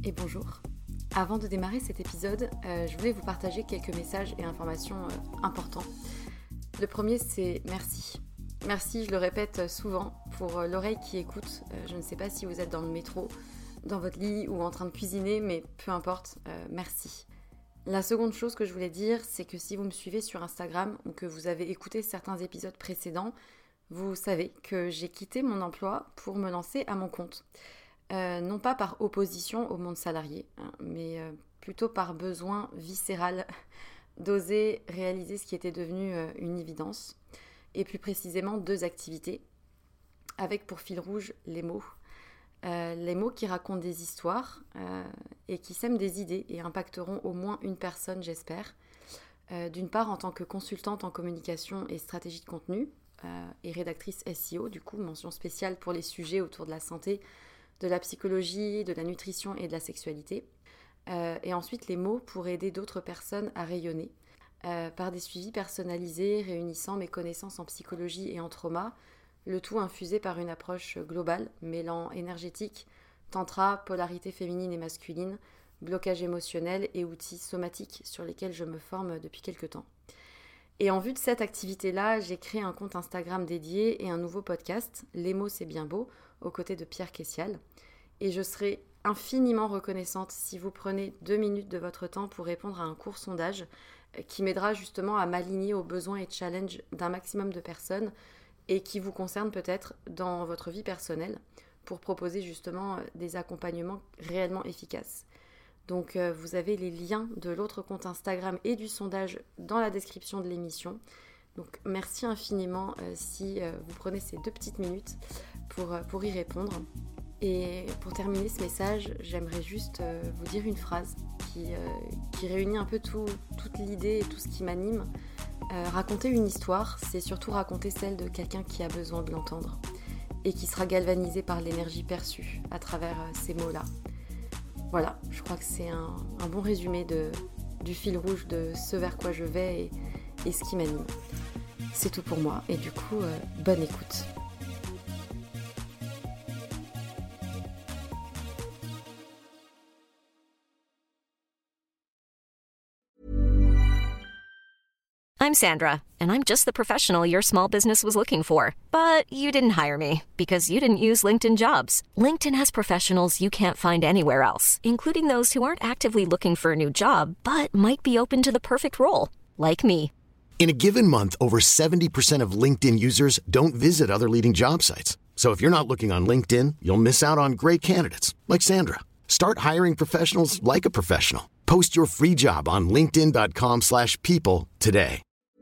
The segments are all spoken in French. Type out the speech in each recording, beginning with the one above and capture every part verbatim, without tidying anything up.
et bonjour. Avant de démarrer cet épisode, euh, je voulais vous partager quelques messages et informations euh, importants. Le premier, c'est merci. Merci, je le répète souvent, pour euh, l'oreille qui écoute. Euh, je ne sais pas si vous êtes dans le métro, dans votre lit ou en train de cuisiner, mais peu importe, euh, merci. La seconde chose que je voulais dire, c'est que si vous me suivez sur Instagram ou que vous avez écouté certains épisodes précédents, vous savez que j'ai quitté mon emploi pour me lancer à mon compte. Euh, non pas par opposition au monde salarié, hein, mais euh, plutôt par besoin viscéral d'oser réaliser ce qui était devenu euh, une évidence, et plus précisément deux activités, avec pour fil rouge les mots. Euh, les mots qui racontent des histoires euh, et qui sèment des idées et impacteront au moins une personne, j'espère. Euh, d'une part, en tant que consultante en communication et stratégie de contenu, euh, et rédactrice S E O, du coup, mention spéciale pour les sujets autour de la santé, de la psychologie, de la nutrition et de la sexualité. Euh, et ensuite, les mots pour aider d'autres personnes à rayonner, euh, par des suivis personnalisés réunissant mes connaissances en psychologie et en trauma, le tout infusé par une approche globale, mêlant énergétique, tantra, polarité féminine et masculine, blocage émotionnel et outils somatiques sur lesquels je me forme depuis quelques temps. Et en vue de cette activité-là, j'ai créé un compte Instagram dédié et un nouveau podcast, Les mots c'est bien beau, aux côtés de Pierre Kessial. Et je serai infiniment reconnaissante si vous prenez deux minutes de votre temps pour répondre à un court sondage qui m'aidera justement à m'aligner aux besoins et challenges d'un maximum de personnes et qui vous concerne peut-être dans votre vie personnelle pour proposer justement des accompagnements réellement efficaces. Donc euh, vous avez les liens de l'autre compte Instagram et du sondage dans la description de l'émission. Donc merci infiniment euh, si euh, vous prenez ces deux petites minutes pour, euh, pour y répondre. Et pour terminer ce message, j'aimerais juste euh, vous dire une phrase qui, euh, qui réunit un peu tout, toute l'idée et tout ce qui m'anime. Euh, raconter une histoire, c'est surtout raconter celle de quelqu'un qui a besoin de l'entendre et qui sera galvanisé par l'énergie perçue à travers euh, ces mots-là. Voilà, je crois que c'est un, un bon résumé de, du fil rouge de ce vers quoi je vais et, et ce qui m'anime. C'est tout pour moi et du coup, euh, bonne écoute. I'm Sandra, and I'm just the professional your small business was looking for. But you didn't hire me because you didn't use LinkedIn Jobs. LinkedIn has professionals you can't find anywhere else, including those who aren't actively looking for a new job, but might be open to the perfect role, like me. In a given month, over seventy percent of LinkedIn users don't visit other leading job sites. So if you're not looking on LinkedIn, you'll miss out on great candidates like Sandra. Start hiring professionals like a professional. Post your free job on linkedin dot com slash people today.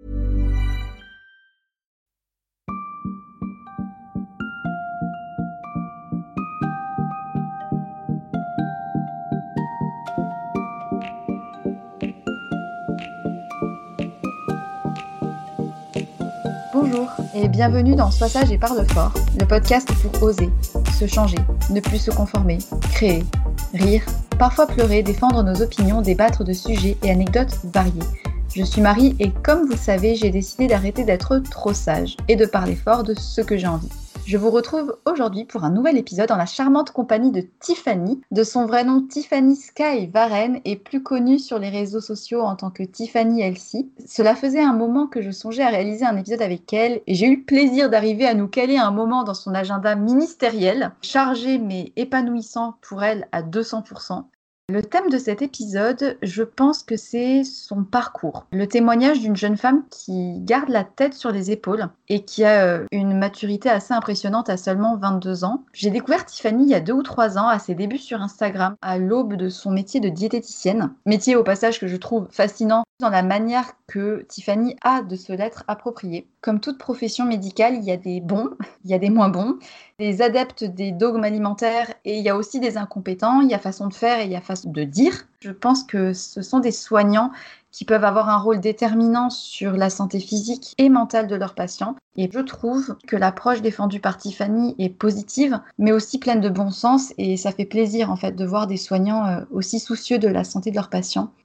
Bonjour et bienvenue dans Sois sage et parle fort, le podcast pour oser, se changer, ne plus se conformer, créer, rire, parfois pleurer, défendre nos opinions, débattre de sujets et anecdotes variés. Je suis Marie et comme vous le savez, j'ai décidé d'arrêter d'être trop sage et de parler fort de ce que j'ai envie. Je vous retrouve aujourd'hui pour un nouvel épisode en la charmante compagnie de Tiffany, de son vrai nom Tiffany Sky Varenne et plus connue sur les réseaux sociaux en tant que Tiffany Elsie. Cela faisait un moment que je songeais à réaliser un épisode avec elle et j'ai eu le plaisir d'arriver à nous caler un moment dans son agenda ministériel, chargé mais épanouissant pour elle à deux cents pour cent. Le thème de cet épisode, je pense que c'est son parcours. Le témoignage d'une jeune femme qui garde la tête sur les épaules et qui a une maturité assez impressionnante à seulement vingt-deux ans. J'ai découvert Tiffany il y a deux ou trois ans à ses débuts sur Instagram, à l'aube de son métier de diététicienne. Métier au passage que je trouve fascinant dans la manière que Tiffany a de se l'être approprié. Comme toute profession médicale, il y a des bons, il y a des moins bons, des adeptes des dogmes alimentaires et il y a aussi des incompétents, il y a façon de faire et il y a façon de dire. Je pense que ce sont des soignants qui peuvent avoir un rôle déterminant sur la santé physique et mentale de leurs patients. Et je trouve que l'approche défendue par Tiffany est positive, mais aussi pleine de bon sens. Et ça fait plaisir en fait de voir des soignants aussi soucieux de la santé de leurs patients.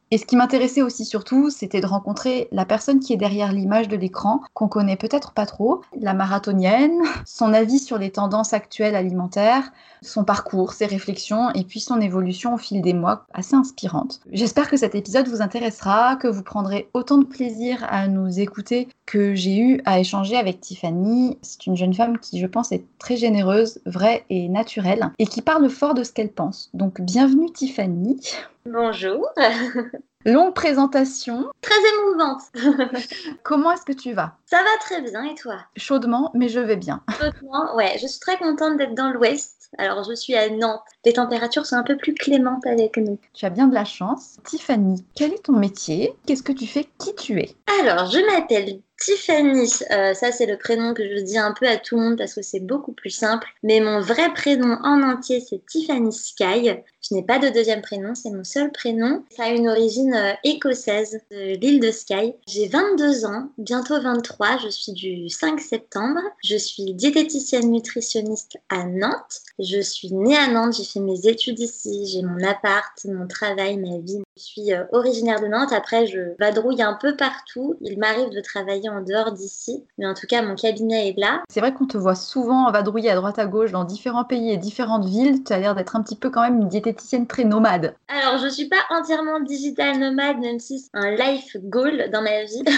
Et ce qui m'intéressait aussi surtout, c'était de rencontrer la personne qui est derrière l'image de l'écran, qu'on connaît peut-être pas trop, la marathonienne, son avis sur les tendances actuelles alimentaires, son parcours, ses réflexions et puis son évolution au fil des mois, assez inspirante. J'espère que cet épisode vous intéressera, que vous prendrez autant de plaisir à nous écouter que j'ai eu à échanger avec Tiffany. C'est une jeune femme qui, je pense, est très généreuse, vraie et naturelle et qui parle fort de ce qu'elle pense. Donc bienvenue Tiffany. Bonjour. Longue présentation. Très émouvante. Comment est-ce que tu vas? Ça va très bien et toi? Chaudement, mais je vais bien. Chaudement, ouais. Je suis très contente d'être dans l'Ouest. Alors, je suis à Nantes. Les températures sont un peu plus clémentes avec nous. Tu as bien de la chance. Tiffany, quel est ton métier? Qu'est-ce que tu fais? Qui tu es? Alors, je m'appelle Tiffany. Euh, ça, c'est le prénom que je dis un peu à tout le monde parce que c'est beaucoup plus simple. Mais mon vrai prénom en entier, c'est Tiffany Sky. Je n'ai pas de deuxième prénom, c'est mon seul prénom. Ça a une origine euh, écossaise de l'île de Skye. J'ai vingt-deux ans, bientôt vingt-trois. Je suis du cinq septembre. Je suis diététicienne nutritionniste à Nantes. Je suis née à Nantes, j'ai fait mes études ici. J'ai mon appart, mon travail, ma vie. Je suis euh, originaire de Nantes. Après, je vadrouille un peu partout. Il m'arrive de travailler en dehors d'ici. Mais en tout cas, mon cabinet est là. C'est vrai qu'on te voit souvent vadrouiller à droite à gauche dans différents pays et différentes villes. Tu as l'air d'être un petit peu quand même une diététicienne très nomade. Alors, je ne suis pas entièrement digital nomade, même si c'est un life goal dans ma vie.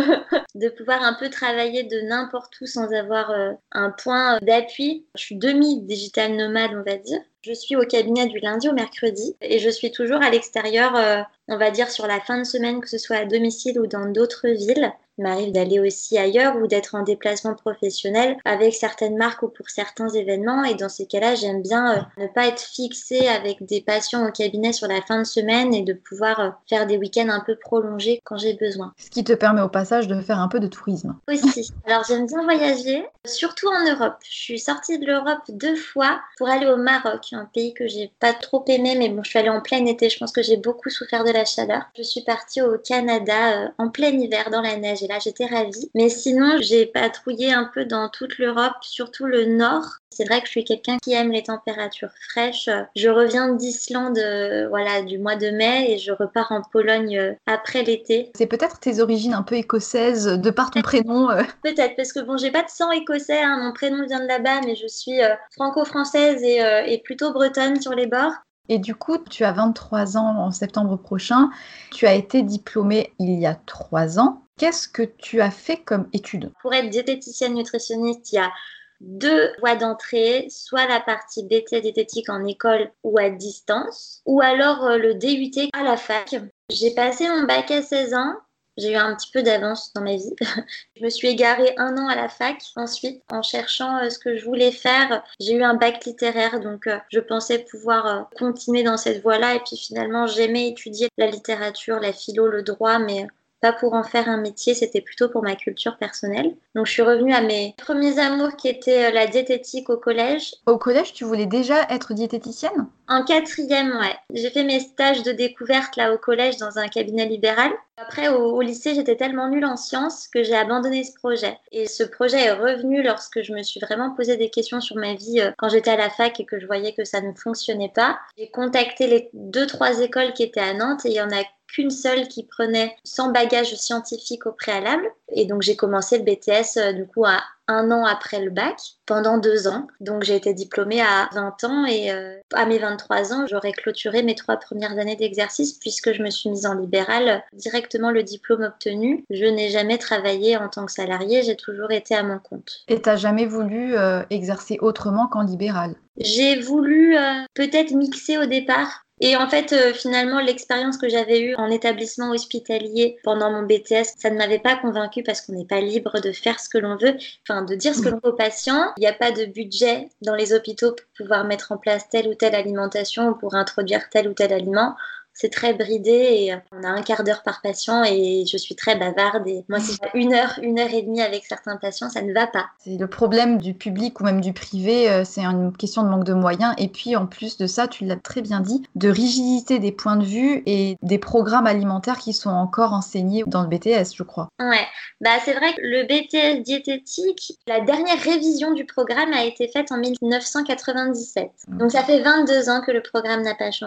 De pouvoir un peu travailler de n'importe où sans avoir euh, un point d'appui. Je suis demi-digital nomade, on va dire. Je suis au cabinet du lundi au mercredi et je suis toujours à l'extérieur, euh, on va dire sur la fin de semaine, que ce soit à domicile ou dans d'autres villes. Il m'arrive d'aller aussi ailleurs ou d'être en déplacement professionnel avec certaines marques ou pour certains événements. Et dans ces cas-là, j'aime bien euh, ne pas être fixée avec des patients au cabinet sur la fin de semaine et de pouvoir euh, faire des week-ends un peu prolongés quand j'ai besoin. Ce qui te permet au passage de faire un peu de tourisme. Aussi. Alors j'aime bien voyager, surtout en Europe. Je suis sortie de l'Europe deux fois pour aller au Maroc, un pays que j'ai pas trop aimé, mais bon, je suis allée en plein été. Je pense que j'ai beaucoup souffert de la chaleur. Je suis partie au Canada euh, en plein hiver dans la neige. Et là, j'étais ravie. Mais sinon, j'ai patrouillé un peu dans toute l'Europe, surtout le nord. C'est vrai que je suis quelqu'un qui aime les températures fraîches. Je reviens d'Islande, euh, voilà, du mois de mai et je repars en Pologne euh, après l'été. C'est peut-être tes origines un peu écossaises de par ton prénom. Euh... Peut-être, parce que bon, j'ai pas de sang écossais, hein, mon prénom vient de là-bas, mais je suis euh, franco-française et, euh, et plutôt bretonne sur les bords. Et du coup, tu as vingt-trois ans en septembre prochain. Tu as été diplômée il y a trois ans. Qu'est-ce que tu as fait comme études? Pour être diététicienne nutritionniste, il y a deux voies d'entrée, soit la partie B T diététique en école ou à distance, ou alors euh, le D U T à la fac. J'ai passé mon bac à seize ans. J'ai eu un petit peu d'avance dans ma vie. Je me suis égarée un an à la fac. Ensuite, en cherchant euh, ce que je voulais faire, j'ai eu un bac littéraire. Donc, euh, je pensais pouvoir euh, continuer dans cette voie-là. Et puis finalement, j'aimais étudier la littérature, la philo, le droit, mais pas pour en faire un métier, c'était plutôt pour ma culture personnelle. Donc, je suis revenue à mes premiers amours qui étaient euh, la diététique au collège. Au collège, tu voulais déjà être diététicienne? En quatrième, ouais. J'ai fait mes stages de découverte là au collège dans un cabinet libéral. Après, au, au lycée, j'étais tellement nulle en sciences que j'ai abandonné ce projet. Et ce projet est revenu lorsque je me suis vraiment posé des questions sur ma vie euh, quand j'étais à la fac et que je voyais que ça ne fonctionnait pas. J'ai contacté les deux, trois écoles qui étaient à Nantes et il y en a qu'une seule qui prenait sans bagage scientifique au préalable. Et donc, j'ai commencé le B T S euh, du coup à un an après le bac, pendant deux ans. Donc, j'ai été diplômée à vingt ans et euh, à mes vingt-trois ans, j'aurais clôturé mes trois premières années d'exercice puisque je me suis mise en libéral. Directement le diplôme obtenu, je n'ai jamais travaillé en tant que salariée, j'ai toujours été à mon compte. Et t'as jamais voulu euh, exercer autrement qu'en libéral? J'ai voulu euh, peut-être mixer au départ. Et en fait, euh, finalement, l'expérience que j'avais eue en établissement hospitalier pendant mon B T S, ça ne m'avait pas convaincue parce qu'on n'est pas libre de faire ce que l'on veut, enfin de dire ce que l'on veut aux patients. Il n'y a pas de budget dans les hôpitaux pour pouvoir mettre en place telle ou telle alimentation ou pour introduire tel ou tel aliment. C'est très bridé et on a un quart d'heure par patient et je suis très bavarde. Et moi, si j'ai une heure, une heure et demie avec certains patients, ça ne va pas. C'est le problème du public ou même du privé, c'est une question de manque de moyens. Et puis, en plus de ça, tu l'as très bien dit, de rigidité des points de vue et des programmes alimentaires qui sont encore enseignés dans le B T S, je crois. Ouais, bah c'est vrai que le B T S diététique, la dernière révision du programme a été faite en mille neuf cent quatre-vingt-dix-sept. Donc, ça fait vingt-deux ans que le programme n'a pas changé.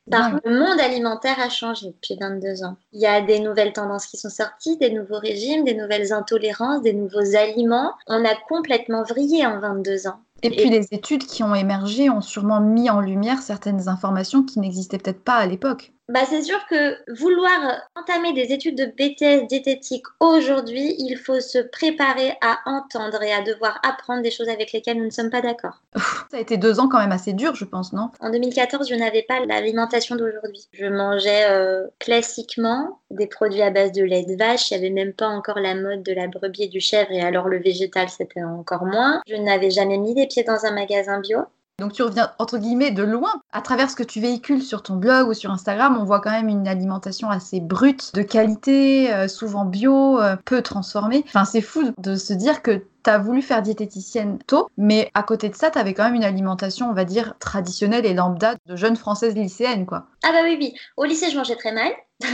Par Ouais. contre, le monde alimentaire a changé depuis vingt-deux ans. Il y a des nouvelles tendances qui sont sorties, des nouveaux régimes, des nouvelles intolérances, des nouveaux aliments. On a complètement vrillé en vingt-deux ans. Et puis les études qui ont émergé ont sûrement mis en lumière certaines informations qui n'existaient peut-être pas à l'époque. Bah, c'est sûr que vouloir entamer des études de B T S diététique aujourd'hui, il faut se préparer à entendre et à devoir apprendre des choses avec lesquelles nous ne sommes pas d'accord. Ça a été deux ans quand même assez dur, je pense, non? En deux mille quatorze, je n'avais pas l'alimentation d'aujourd'hui. Je mangeais euh, classiquement des produits à base de lait de vache. Il n'y avait même pas encore la mode de la brebis et du chèvre, et alors le végétal, c'était encore moins. Je n'avais jamais mis les pieds dans un magasin bio. Donc tu reviens entre guillemets de loin. À travers ce que tu véhicules sur ton blog ou sur Instagram, on voit quand même une alimentation assez brute, de qualité, euh, souvent bio, euh, peu transformée. Enfin, c'est fou de se dire que t'as voulu faire diététicienne tôt, mais à côté de ça, t'avais quand même une alimentation, on va dire, traditionnelle et lambda de jeune française lycéenne, quoi. Ah bah oui, oui. Au lycée, je mangeais très mal.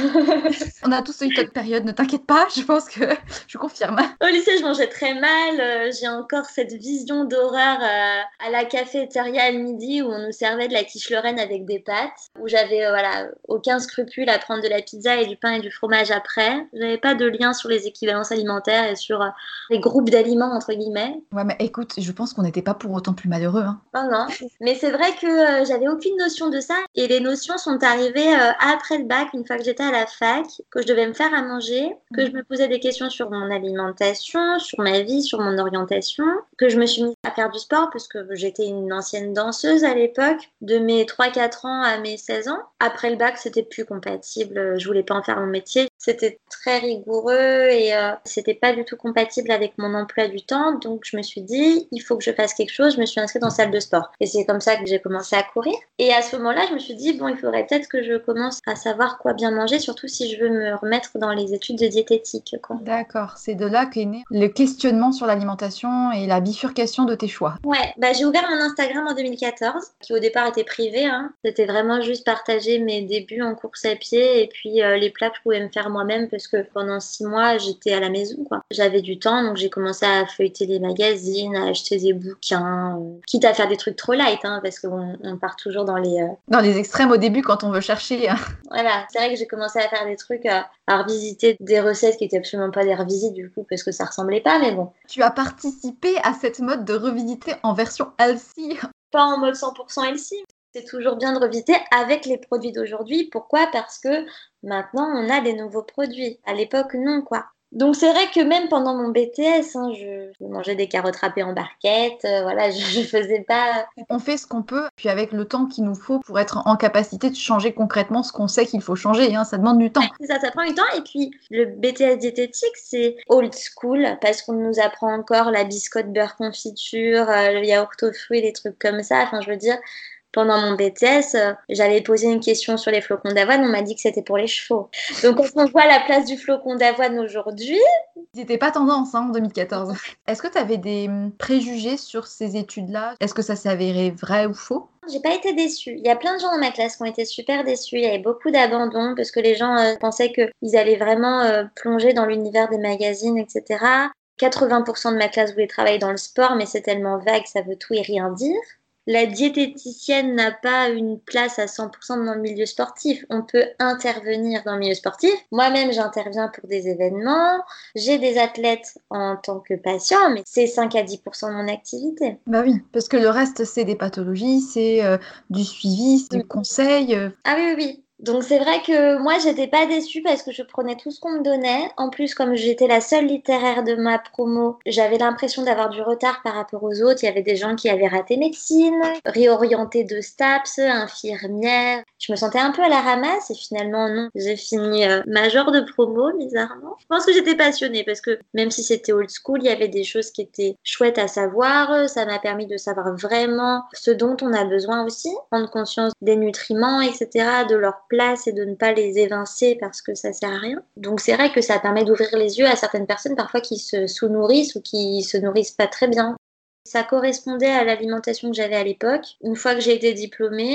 On a tous eu cette période, ne t'inquiète pas, je pense que je confirme. Au lycée, je mangeais très mal. Euh, j'ai encore cette vision d'horreur euh, à la cafétéria le midi où on nous servait de la quiche Lorraine avec des pâtes, où j'avais euh, voilà, aucun scrupule à prendre de la pizza et du pain et du fromage après. J'avais pas de lien sur les équivalences alimentaires et sur euh, les groupes d'aliments, entre guillemets. Ouais, mais écoute, je pense qu'on n'était pas pour autant plus malheureux, hein. Non, non. Mais c'est vrai que euh, j'avais aucune notion de ça. Et les notions sont arrivées euh, après le bac, une fois que j'étais à la fac, que je devais me faire à manger, que je me posais des questions sur mon alimentation, sur ma vie, sur mon orientation, que je me suis mise à faire du sport parce que j'étais une ancienne danseuse à l'époque, de mes trois quatre ans à mes seize ans. Après le bac, c'était plus compatible. Je voulais pas en faire mon métier. C'était très rigoureux et euh, c'était pas du tout compatible avec mon emploi du temps. Donc je me suis dit, il faut que je fasse quelque chose. Je me suis inscrite en salle de sport. Et c'est comme ça que j'ai commencé à courir. Et à ce moment-là, je me suis dit, bon, il faudrait peut-être que je commence à savoir quoi bien manger, surtout si je veux me remettre dans les études de diététique, quoi. D'accord, c'est de là qu'est né le questionnement sur l'alimentation et la bifurcation de tes choix. Ouais, bah j'ai ouvert mon Instagram en deux mille quatorze, qui au départ était privé, hein. C'était vraiment juste partager mes débuts en course à pied et puis euh, les plats que je pouvais me faire moi-même parce que pendant six mois, j'étais à la maison, quoi. J'avais du temps, donc j'ai commencé à feuilleter les magazines, à acheter des bouquins, euh, quitte à faire des trucs trop light, hein, parce qu'on on part toujours dans les... Euh... Dans les extrêmes au début quand on veut chercher. Hein. Voilà, c'est vrai que j'ai commencé à faire des trucs, à, à revisiter des recettes qui étaient absolument pas des revisites du coup, parce que ça ressemblait pas, mais bon. Tu as participé à cette mode de revisiter en version healthy. Pas en mode cent pour cent healthy. C'est toujours bien de revisiter avec les produits d'aujourd'hui. Pourquoi ? Parce que maintenant, on a des nouveaux produits. À l'époque, non, quoi. Donc c'est vrai que même pendant mon B T S, hein, je, je mangeais des carottes râpées en barquette, euh, voilà, je, je faisais pas... On fait ce qu'on peut, puis avec le temps qu'il nous faut pour être en capacité de changer concrètement ce qu'on sait qu'il faut changer, hein, ça demande du temps. Ouais, ça, ça prend du temps. Et puis le B T S diététique, c'est old school, parce qu'on nous apprend encore la biscotte beurre confiture, euh, le yaourt aux fruits, des trucs comme ça, enfin je veux dire... Pendant mon B T S, euh, j'avais posé une question sur les flocons d'avoine, on m'a dit que c'était pour les chevaux. Donc quand on voit la place du flocon d'avoine aujourd'hui... C'était pas tendance hein, en deux mille quatorze. Est-ce que tu avais des préjugés sur ces études-là ? Est-ce que ça s'est avéré vrai ou faux ? J'ai pas été déçue. Il y a plein de gens dans ma classe qui ont été super déçus. Il y avait beaucoup d'abandon parce que les gens euh, pensaient qu'ils allaient vraiment euh, plonger dans l'univers des magazines, et cetera. quatre-vingts pour cent de ma classe voulait travailler dans le sport, mais c'est tellement vague, ça veut tout et rien dire. La diététicienne n'a pas une place à cent pour cent dans le milieu sportif. On peut intervenir dans le milieu sportif. Moi-même, j'interviens pour des événements. J'ai des athlètes en tant que patient, mais c'est cinq à dix pour cent de mon activité. Bah oui, parce que le reste, c'est des pathologies, c'est euh, du suivi, c'est du conseil. Euh... Ah oui, oui, oui. Donc c'est vrai que moi j'étais pas déçue parce que je prenais tout ce qu'on me donnait. En plus comme j'étais la seule littéraire de ma promo, j'avais l'impression d'avoir du retard par rapport aux autres. Il y avait des gens qui avaient raté médecine, réorienté de STAPS, infirmière. Je me sentais un peu à la ramasse et finalement non. J'ai fini euh, major de promo bizarrement. Je pense que j'étais passionnée parce que même si c'était old school, il y avait des choses qui étaient chouettes à savoir. Ça m'a permis de savoir vraiment ce dont on a besoin aussi, prendre conscience des nutriments, et cetera, de leur place et de ne pas les évincer parce que ça sert à rien. Donc c'est vrai que ça permet d'ouvrir les yeux à certaines personnes parfois qui se sous-nourrissent ou qui se nourrissent pas très bien. Ça correspondait à l'alimentation que j'avais à l'époque. Une fois que j'ai été diplômée,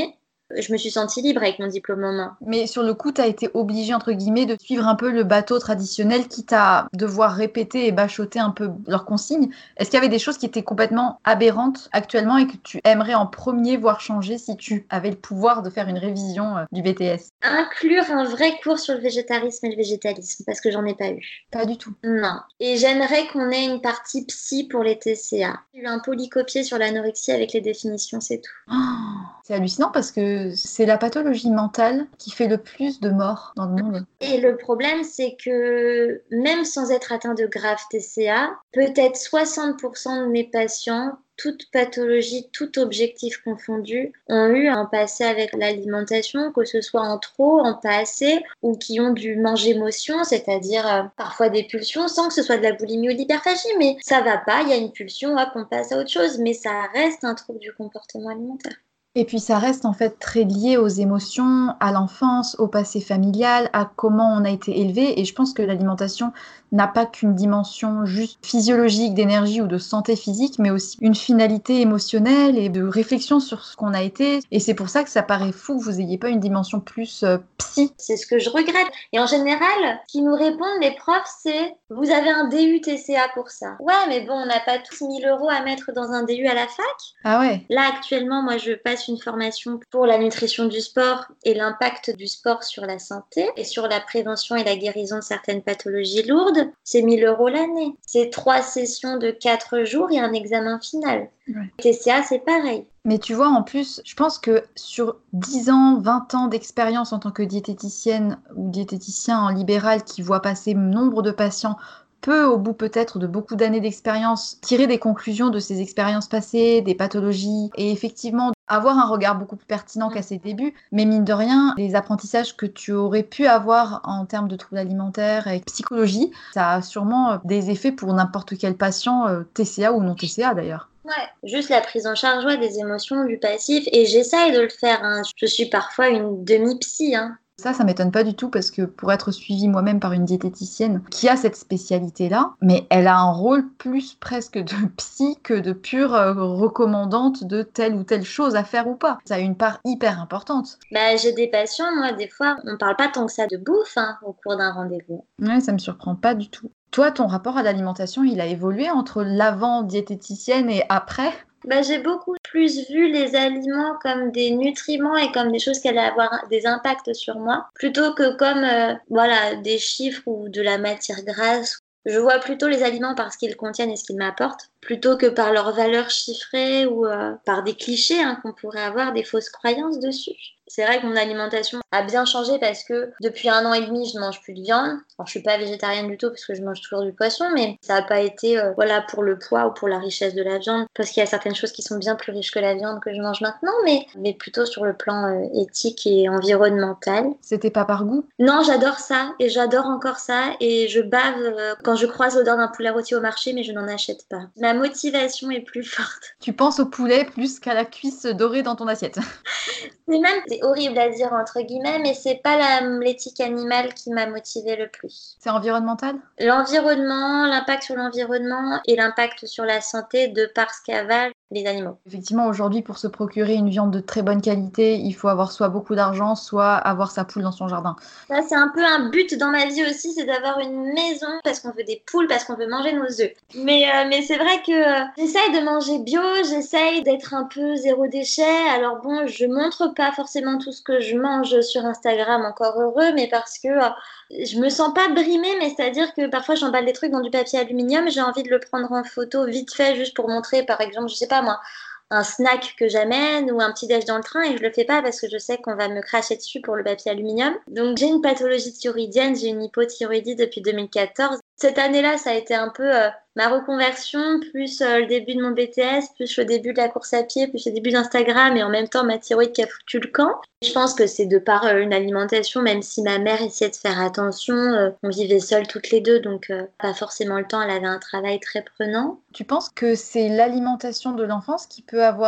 Je me suis sentie libre avec mon diplôme en main. Mais sur le coup, tu as été obligée, entre guillemets, de suivre un peu le bateau traditionnel, quitte à devoir répéter et bachoter un peu leurs consignes. Est-ce qu'il y avait des choses qui étaient complètement aberrantes actuellement et que tu aimerais en premier voir changer si tu avais le pouvoir de faire une révision euh, du B T S? Inclure un vrai cours sur le végétarisme et le végétalisme, parce que j'en ai pas eu. Pas du tout. Non. Et j'aimerais qu'on ait une partie psy pour les T C A. J'ai eu un polycopier sur l'anorexie avec les définitions, c'est tout. Oh, c'est hallucinant parce que c'est la pathologie mentale qui fait le plus de morts dans le monde. Et le problème, c'est que même sans être atteint de grave T C A, peut-être soixante pour cent de mes patients, toute pathologie, tout objectif confondu, ont eu un passé avec l'alimentation, que ce soit en trop, en pas assez, ou qui ont dû manger émotion, c'est-à-dire euh, parfois des pulsions, sans que ce soit de la boulimie ou de l'hyperphagie, mais ça va pas, il y a une pulsion, hop, on passe à autre chose, mais ça reste un trouble du comportement alimentaire. Et puis ça reste en fait très lié aux émotions, à l'enfance, au passé familial, à comment on a été élevé. Et je pense que l'alimentation n'a pas qu'une dimension juste physiologique, d'énergie ou de santé physique, mais aussi une finalité émotionnelle et de réflexion sur ce qu'on a été. Et c'est pour ça que ça paraît fou que vous n'ayez pas une dimension plus euh, psy. C'est ce que je regrette. Et en général, ce qu'ils nous répondent, les profs, c'est « Vous avez un D U T C A pour ça ». Ouais, mais bon, on n'a pas tous mille euros à mettre dans un D U à la fac. Ah ouais. Là, actuellement, moi, je passe une formation pour la nutrition du sport et l'impact du sport sur la santé et sur la prévention et la guérison de certaines pathologies lourdes. C'est mille euros l'année. C'est trois sessions de quatre jours et un examen final. Ouais. T C A, c'est pareil. Mais tu vois, en plus, je pense que sur dix ans, vingt ans d'expérience en tant que diététicienne ou diététicien en libéral qui voit passer nombre de patients, peut, au bout peut-être de beaucoup d'années d'expérience, tirer des conclusions de ces expériences passées, des pathologies, et effectivement avoir un regard beaucoup plus pertinent qu'à ses débuts. Mais mine de rien, les apprentissages que tu aurais pu avoir en termes de troubles alimentaires et psychologie, ça a sûrement des effets pour n'importe quel patient, euh, T C A ou non T C A d'ailleurs. Ouais, juste la prise en charge ouais, des émotions, du passif, et j'essaye de le faire. Hein. Je suis parfois une demi-psy, hein. Ça, ça m'étonne pas du tout parce que pour être suivie moi-même par une diététicienne qui a cette spécialité-là, mais elle a un rôle plus presque de psy que de pure euh, recommandante de telle ou telle chose à faire ou pas. Ça a une part hyper importante. Bah, j'ai des patients, moi, des fois, on parle pas tant que ça de bouffe hein, au cours d'un rendez-vous. Ouais, ça me surprend pas du tout. Toi, ton rapport à l'alimentation, il a évolué entre l'avant diététicienne et après ? Bah, j'ai beaucoup plus vu les aliments comme des nutriments et comme des choses qui allaient avoir des impacts sur moi, plutôt que comme euh, voilà, des chiffres ou de la matière grasse. Je vois plutôt les aliments par ce qu'ils contiennent et ce qu'ils m'apportent, plutôt que par leurs valeurs chiffrées ou euh, par des clichés hein, qu'on pourrait avoir, des fausses croyances dessus. C'est vrai que mon alimentation a bien changé parce que depuis un an et demi, je ne mange plus de viande. Alors, je suis pas végétarienne du tout parce que je mange toujours du poisson, mais ça n'a pas été euh, voilà, pour le poids ou pour la richesse de la viande, parce qu'il y a certaines choses qui sont bien plus riches que la viande que je mange maintenant, mais, mais plutôt sur le plan euh, éthique et environnemental. C'était pas par goût ? Non, j'adore ça et j'adore encore ça et je bave euh, quand je croise l'odeur d'un poulet rôti au marché, mais je n'en achète pas. Ma motivation est plus forte. Tu penses au poulet plus qu'à la cuisse dorée dans ton assiette. C'est même, c'est horrible à dire entre guillemets, mais c'est pas la, l'éthique animale qui m'a motivée le plus. C'est environnemental ? L'environnement, l'impact sur l'environnement et l'impact sur la santé de par ce qu'avalent les animaux. Effectivement, aujourd'hui, pour se procurer une viande de très bonne qualité, il faut avoir soit beaucoup d'argent, soit avoir sa poule dans son jardin. Ça, c'est un peu un but dans ma vie aussi, c'est d'avoir une maison parce qu'on veut des poules, parce qu'on veut manger nos œufs. Mais, euh, mais c'est vrai que euh, j'essaye de manger bio, j'essaye d'être un peu zéro déchet. Alors bon, je montre pas forcément tout ce que je mange sur Instagram, encore heureux, mais parce que euh, je me sens pas brimée, mais c'est-à-dire que parfois j'emballe des trucs dans du papier aluminium, j'ai envie de le prendre en photo vite fait, juste pour montrer, par exemple, je sais pas moi, un snack que j'amène ou un petit déj dans le train et je le fais pas parce que je sais qu'on va me cracher dessus pour le papier aluminium. Donc j'ai une pathologie thyroïdienne, j'ai une hypothyroïdie depuis deux mille quatorze. Cette année-là, ça a été un peu euh, ma reconversion, plus euh, le début de mon B T S, plus le début de la course à pied, plus le début d'Instagram et en même temps ma thyroïde qui a foutu le camp. Je pense que c'est de par euh, une alimentation, même si ma mère essayait de faire attention, euh, on vivait seules toutes les deux, donc euh, pas forcément le temps, elle avait un travail très prenant. Tu penses que c'est l'alimentation de l'enfance qui peut avoir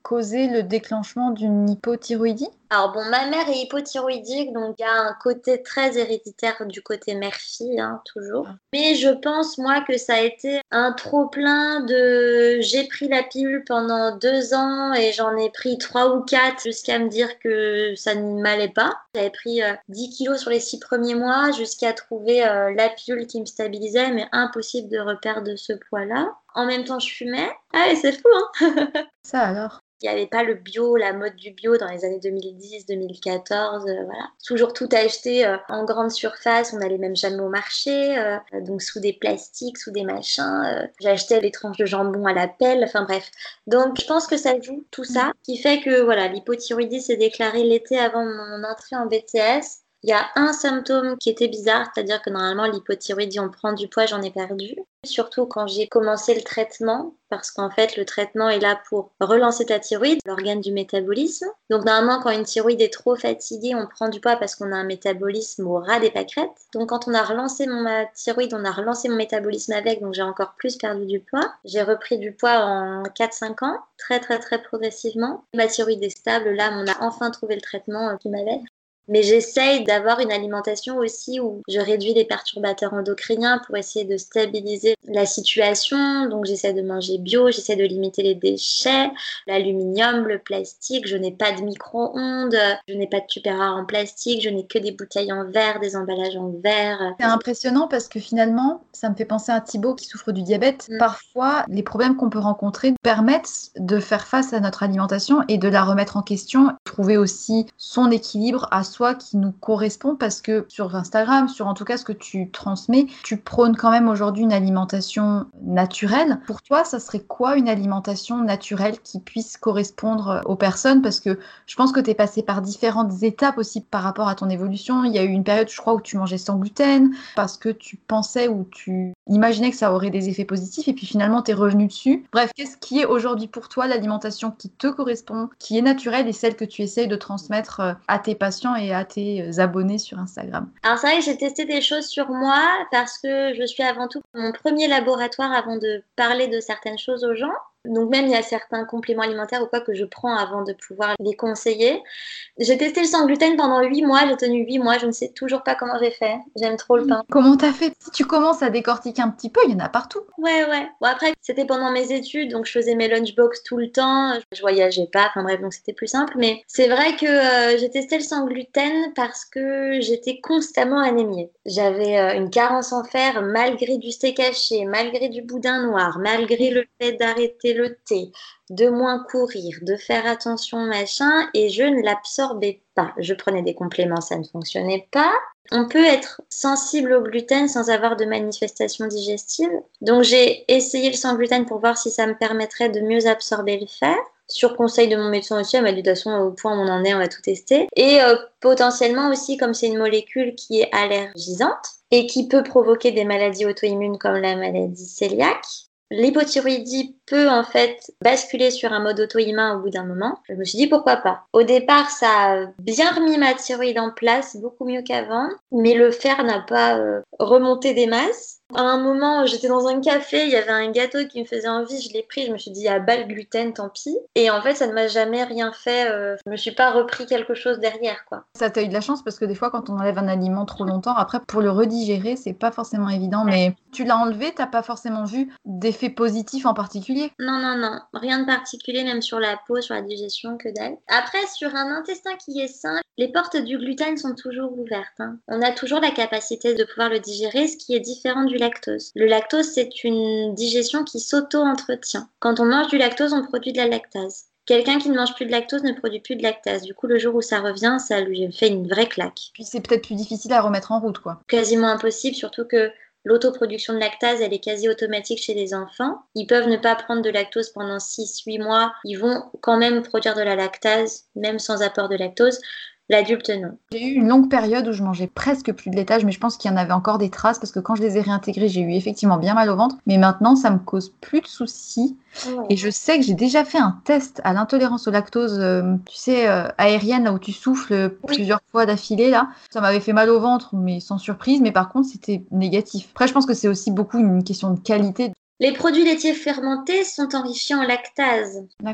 causé le déclenchement d'une hypothyroïdie ? Alors bon, ma mère est hypothyroïdique, donc il y a un côté très héréditaire du côté mère-fille, hein, toujours. Mais je pense, moi, que ça a été un trop-plein de... J'ai pris la pilule pendant deux ans et j'en ai pris trois ou quatre jusqu'à me dire que ça ne m'allait pas. J'avais pris euh, dix kilos sur les six premiers mois jusqu'à trouver euh, la pilule qui me stabilisait, mais impossible de reperdre ce poids-là. En même temps, je fumais. Ah ouais, c'est fou, hein. Ça alors ? Il n'y avait pas le bio, la mode du bio dans les années deux mille dix, deux mille quatorze, euh, voilà. Toujours tout acheté euh, en grande surface, on n'allait même jamais au marché, euh, donc sous des plastiques, sous des machins. Euh, j'achetais les tranches de jambon à la pelle, enfin bref. Donc je pense que ça joue, tout ça, qui fait que voilà, l'hypothyroïdie s'est déclarée l'été avant mon entrée en B T S. Il y a un symptôme qui était bizarre, c'est-à-dire que normalement l'hypothyroïdie, on prend du poids, j'en ai perdu. Surtout quand j'ai commencé le traitement, parce qu'en fait le traitement est là pour relancer ta thyroïde, l'organe du métabolisme. Donc normalement quand une thyroïde est trop fatiguée, on prend du poids parce qu'on a un métabolisme au ras des pâquerettes. Donc quand on a relancé mon ma thyroïde, on a relancé mon métabolisme avec, donc j'ai encore plus perdu du poids. J'ai repris du poids en quatre cinq ans, très très très progressivement. Ma thyroïde est stable, là on a enfin trouvé le traitement qui m'avait. Mais j'essaye d'avoir une alimentation aussi où je réduis les perturbateurs endocriniens pour essayer de stabiliser la situation. Donc j'essaie de manger bio, j'essaie de limiter les déchets, l'aluminium, le plastique. Je n'ai pas de micro-ondes, je n'ai pas de tupperware en plastique, je n'ai que des bouteilles en verre, des emballages en verre. C'est impressionnant parce que finalement, ça me fait penser à Thibaut qui souffre du diabète. Mmh. Parfois, les problèmes qu'on peut rencontrer permettent de faire face à notre alimentation et de la remettre en question, trouver aussi son équilibre à soi qui nous correspond, parce que sur Instagram, sur en tout cas ce que tu transmets, tu prônes quand même aujourd'hui une alimentation naturelle. Pour toi, ça serait quoi une alimentation naturelle qui puisse correspondre aux personnes ? Parce que je pense que tu es passé par différentes étapes aussi par rapport à ton évolution. Il y a eu une période, je crois, où tu mangeais sans gluten parce que tu pensais ou tu imaginais que ça aurait des effets positifs et puis finalement tu es revenu dessus. Bref, qu'est-ce qui est aujourd'hui pour toi l'alimentation qui te correspond, qui est naturelle et celle que tu essayes de transmettre à tes patients et à tes abonnés sur Instagram? Alors c'est vrai que j'ai testé des choses sur moi parce que je suis avant tout mon premier laboratoire avant de parler de certaines choses aux gens. Donc même il y a certains compléments alimentaires ou quoi que je prends avant de pouvoir les conseiller. J'ai testé le sans gluten pendant huit mois, j'ai tenu huit mois, je ne sais toujours pas comment j'ai fait. J'aime trop le pain. Comment t'as fait? Si tu commences à décortiquer un petit peu, il y en a partout. Ouais, ouais. Bon après, c'était pendant mes études, donc je faisais mes lunchbox tout le temps, je voyageais pas, enfin bref, donc c'était plus simple. Mais c'est vrai que euh, j'ai testé le sans gluten parce que j'étais constamment anémiée. J'avais euh, une carence en fer malgré du steak haché, malgré du boudin noir, malgré le fait d'arrêter le thé, de moins courir, de faire attention machin, et je ne l'absorbais pas. Je prenais des compléments, ça ne fonctionnait pas. On peut être sensible au gluten sans avoir de manifestations digestives. Donc j'ai essayé le sans gluten pour voir si ça me permettrait de mieux absorber le fer. Sur conseil de mon médecin aussi, elle m'a dit de toute façon au point où on en est, on va tout tester. Et euh, potentiellement aussi, comme c'est une molécule qui est allergisante et qui peut provoquer des maladies auto-immunes comme la maladie cœliaque, l'hypothyroïdie peut en fait basculer sur un mode auto-immun au bout d'un moment. Je me suis dit pourquoi pas. Au départ, ça a bien remis ma thyroïde en place, beaucoup mieux qu'avant, mais le fer n'a pas euh, remonté des masses. À un moment, j'étais dans un café, il y avait un gâteau qui me faisait envie, je l'ai pris, je me suis dit ah bah le gluten, tant pis. Et en fait, ça ne m'a jamais rien fait, euh, je me suis pas repris quelque chose derrière, quoi. Ça t'a eu de la chance parce que des fois, quand on enlève un aliment trop longtemps, après pour le redigérer, c'est pas forcément évident. Mais tu l'as enlevé, t'as pas forcément vu d'effets positifs en particulier? Non, non, non, rien de particulier, même sur la peau, sur la digestion, que dalle. Après, sur un intestin qui est sain, les portes du gluten sont toujours ouvertes, hein. On a toujours la capacité de pouvoir le digérer, ce qui est différent du lactose. Le lactose, c'est une digestion qui s'auto-entretient. Quand on mange du lactose, on produit de la lactase. Quelqu'un qui ne mange plus de lactose ne produit plus de lactase. Du coup, le jour où ça revient, ça lui fait une vraie claque. Puis c'est peut-être plus difficile à remettre en route, quoi. Quasiment impossible, surtout que l'autoproduction de lactase, elle est quasi automatique chez les enfants. Ils peuvent ne pas prendre de lactose pendant six huit mois. Ils vont quand même produire de la lactase, même sans apport de lactose. L'adulte, non. J'ai eu une longue période où je mangeais presque plus de laitage, mais je pense qu'il y en avait encore des traces parce que quand je les ai réintégrés, j'ai eu effectivement bien mal au ventre. Mais maintenant, ça me cause plus de soucis. Ouais. Et je sais que j'ai déjà fait un test à l'intolérance au lactose, euh, tu sais, euh, aérienne, là où tu souffles oui. plusieurs fois d'affilée, là. Ça m'avait fait mal au ventre, mais sans surprise. Mais par contre, c'était négatif. Après, je pense que c'est aussi beaucoup une question de qualité. Les produits laitiers fermentés sont enrichis en lactase. D'accord.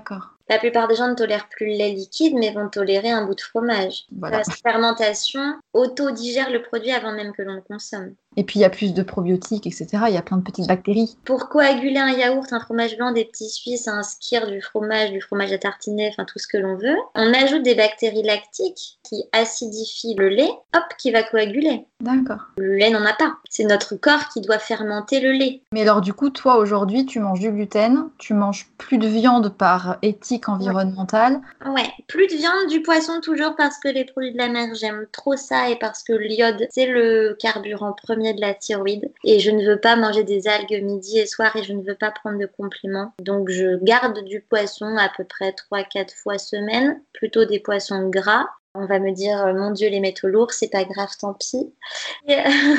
La plupart des gens ne tolèrent plus le lait liquide, mais vont tolérer un bout de fromage. Voilà. La fermentation auto-digère le produit avant même que l'on le consomme. Et puis il y a plus de probiotiques, et cetera. Il y a plein de petites bactéries. Pour coaguler un yaourt, un fromage blanc, des petits Suisses, un skyr, du fromage, du fromage à tartiner, enfin tout ce que l'on veut, on ajoute des bactéries lactiques qui acidifient le lait, hop, qui va coaguler. D'accord. Le lait n'en a pas. C'est notre corps qui doit fermenter le lait. Mais alors du coup, toi aujourd'hui, tu manges du gluten, tu manges plus de viande par éthique environnementale. Ouais, plus de viande, du poisson toujours parce que les produits de la mer, j'aime trop ça et parce que l'iode, c'est le carburant premier de la thyroïde. Et je ne veux pas manger des algues midi et soir et je ne veux pas prendre de compléments. Donc je garde du poisson à peu près trois à quatre fois semaine, plutôt des poissons gras. On va me dire, mon Dieu, les métaux lourds, c'est pas grave, tant pis. Et,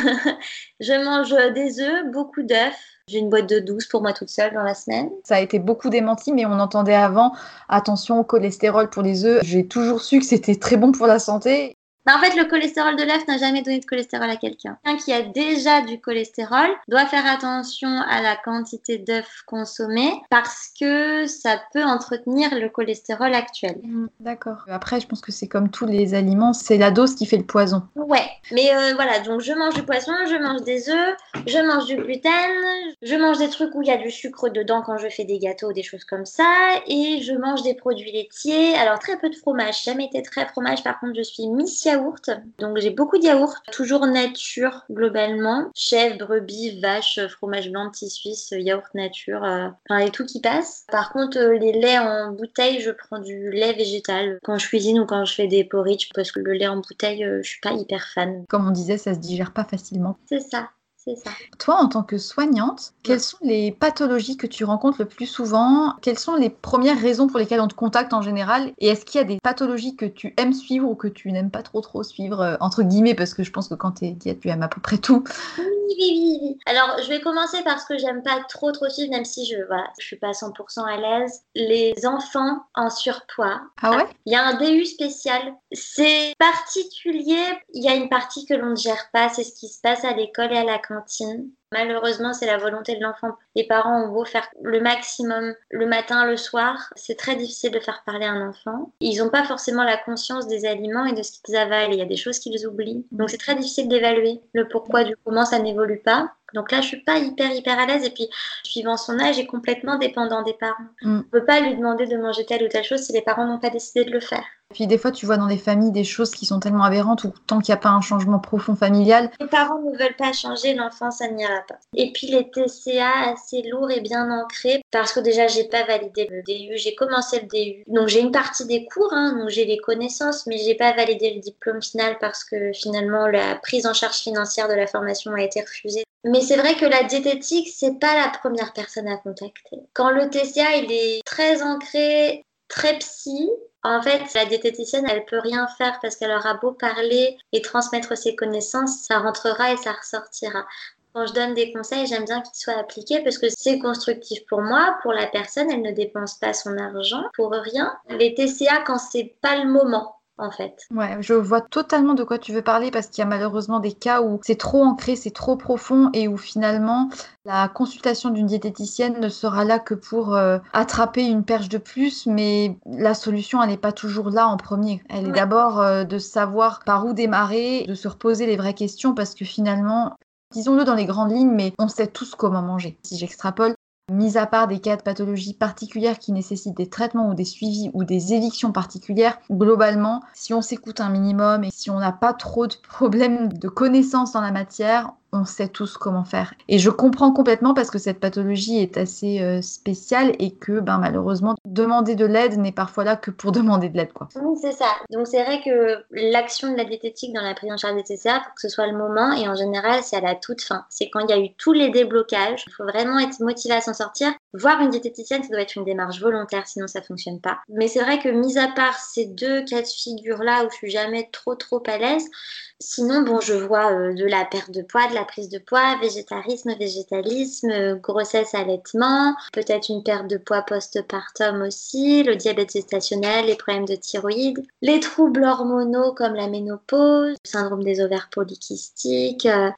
je mange des œufs, beaucoup d'œufs. J'ai une boîte de douze pour moi toute seule dans la semaine. Ça a été beaucoup démenti, mais on entendait avant, attention au cholestérol pour les œufs. J'ai toujours su que c'était très bon pour la santé. Bah en fait, le cholestérol de l'œuf n'a jamais donné de cholestérol à quelqu'un. Quelqu'un qui a déjà du cholestérol doit faire attention à la quantité d'œufs consommés parce que ça peut entretenir le cholestérol actuel. Mmh, d'accord. Après, je pense que c'est comme tous les aliments, c'est la dose qui fait le poison. Ouais, mais euh, voilà, donc je mange du poisson, je mange des œufs, je mange du gluten, je mange des trucs où il y a du sucre dedans quand je fais des gâteaux ou des choses comme ça, et je mange des produits laitiers. Alors très peu de fromage, j'ai jamais été très fromage, par contre je suis miss yaourt. Donc j'ai beaucoup de yaourts, toujours nature globalement. Chèvre, brebis, vache, fromage blanc, petit suisse, yaourt nature, euh, enfin et tout qui passe. Par contre euh, les laits en bouteille, je prends du lait végétal quand je cuisine ou quand je fais des porridge parce que le lait en bouteille, euh, je suis pas hyper fan. Comme on disait, ça se digère pas facilement. C'est ça. C'est ça. Toi, en tant que soignante, quelles sont les pathologies que tu rencontres le plus souvent? Quelles sont les premières raisons pour lesquelles on te contacte en général? Et est-ce qu'il y a des pathologies que tu aimes suivre ou que tu n'aimes pas trop trop suivre, euh, entre guillemets, parce que je pense que quand tu es diète, tu aimes à peu près tout. Oui, oui, oui, oui. Alors, je vais commencer par ce que j'aime pas trop trop suivre, même si je voilà, je suis pas cent pour cent à l'aise. Les enfants en surpoids. Ah ouais? Il y a un D U spécial. C'est particulier. Il y a une partie que l'on ne gère pas. C'est ce qui se passe à l'école et à la cantine. Malheureusement, c'est la volonté de l'enfant. Les parents ont beau faire le maximum le matin, le soir. C'est très difficile de faire parler un enfant. Ils n'ont pas forcément la conscience des aliments et de ce qu'ils avalent. Il y a des choses qu'ils oublient. Donc, c'est très difficile d'évaluer le pourquoi du comment ça n'évolue pas. Donc là, je suis pas hyper, hyper à l'aise. Et puis, suivant son âge, il est complètement dépendant des parents. Mm. On ne peut pas lui demander de manger telle ou telle chose si les parents n'ont pas décidé de le faire. Puis des fois, tu vois dans des familles des choses qui sont tellement aberrantes où tant qu'il n'y a pas un changement profond familial... Les parents ne veulent pas changer, l'enfant, ça n'ira pas. Et puis les T C A assez lourds et bien ancrés, parce que déjà, j'ai pas validé le D U, j'ai commencé le D U. Donc j'ai une partie des cours, hein, donc j'ai les connaissances, mais j'ai pas validé le diplôme final parce que finalement, la prise en charge financière de la formation a été refusée. Mais c'est vrai que la diététique, c'est pas la première personne à contacter. Quand le T C A, il est très ancré, très psy, en fait, la diététicienne, elle peut rien faire parce qu'elle aura beau parler et transmettre ses connaissances, ça rentrera et ça ressortira. Quand je donne des conseils, j'aime bien qu'ils soient appliqués parce que c'est constructif pour moi, pour la personne, elle ne dépense pas son argent pour rien. Les T C A, quand c'est pas le moment, en fait. Ouais, je vois totalement de quoi tu veux parler parce qu'il y a malheureusement des cas où c'est trop ancré, c'est trop profond et où finalement la consultation d'une diététicienne ne sera là que pour euh, attraper une perche de plus, mais la solution elle n'est pas toujours là en premier. Elle est ouais. d'abord euh, de savoir par où démarrer, de se reposer les vraies questions parce que finalement, disons-le dans les grandes lignes, mais on sait tous comment manger. Si j'extrapole, mis à part des cas de pathologies particulières qui nécessitent des traitements ou des suivis ou des évictions particulières, globalement, si on s'écoute un minimum et si on n'a pas trop de problèmes de connaissances dans la matière, on sait tous comment faire. Et je comprends complètement parce que cette pathologie est assez euh, spéciale et que ben, malheureusement, demander de l'aide n'est parfois là que pour demander de l'aide, quoi. Oui, c'est ça. Donc c'est vrai que l'action de la diététique dans la prise en charge des T C A, il faut que ce soit le moment et en général, c'est à la toute fin. C'est quand il y a eu tous les déblocages. Il faut vraiment être motivé à s'en sortir. Voir une diététicienne, ça doit être une démarche volontaire, sinon ça fonctionne pas. Mais c'est vrai que mis à part ces deux cas de figure-là où je suis jamais trop trop à l'aise, sinon, bon, je vois euh, de la perte de poids, de la prise de poids, végétarisme, végétalisme, euh, grossesse, allaitement, peut-être une perte de poids post-partum aussi, le diabète gestationnel, les problèmes de thyroïde, les troubles hormonaux comme la ménopause, le syndrome des ovaires polykystiques, euh,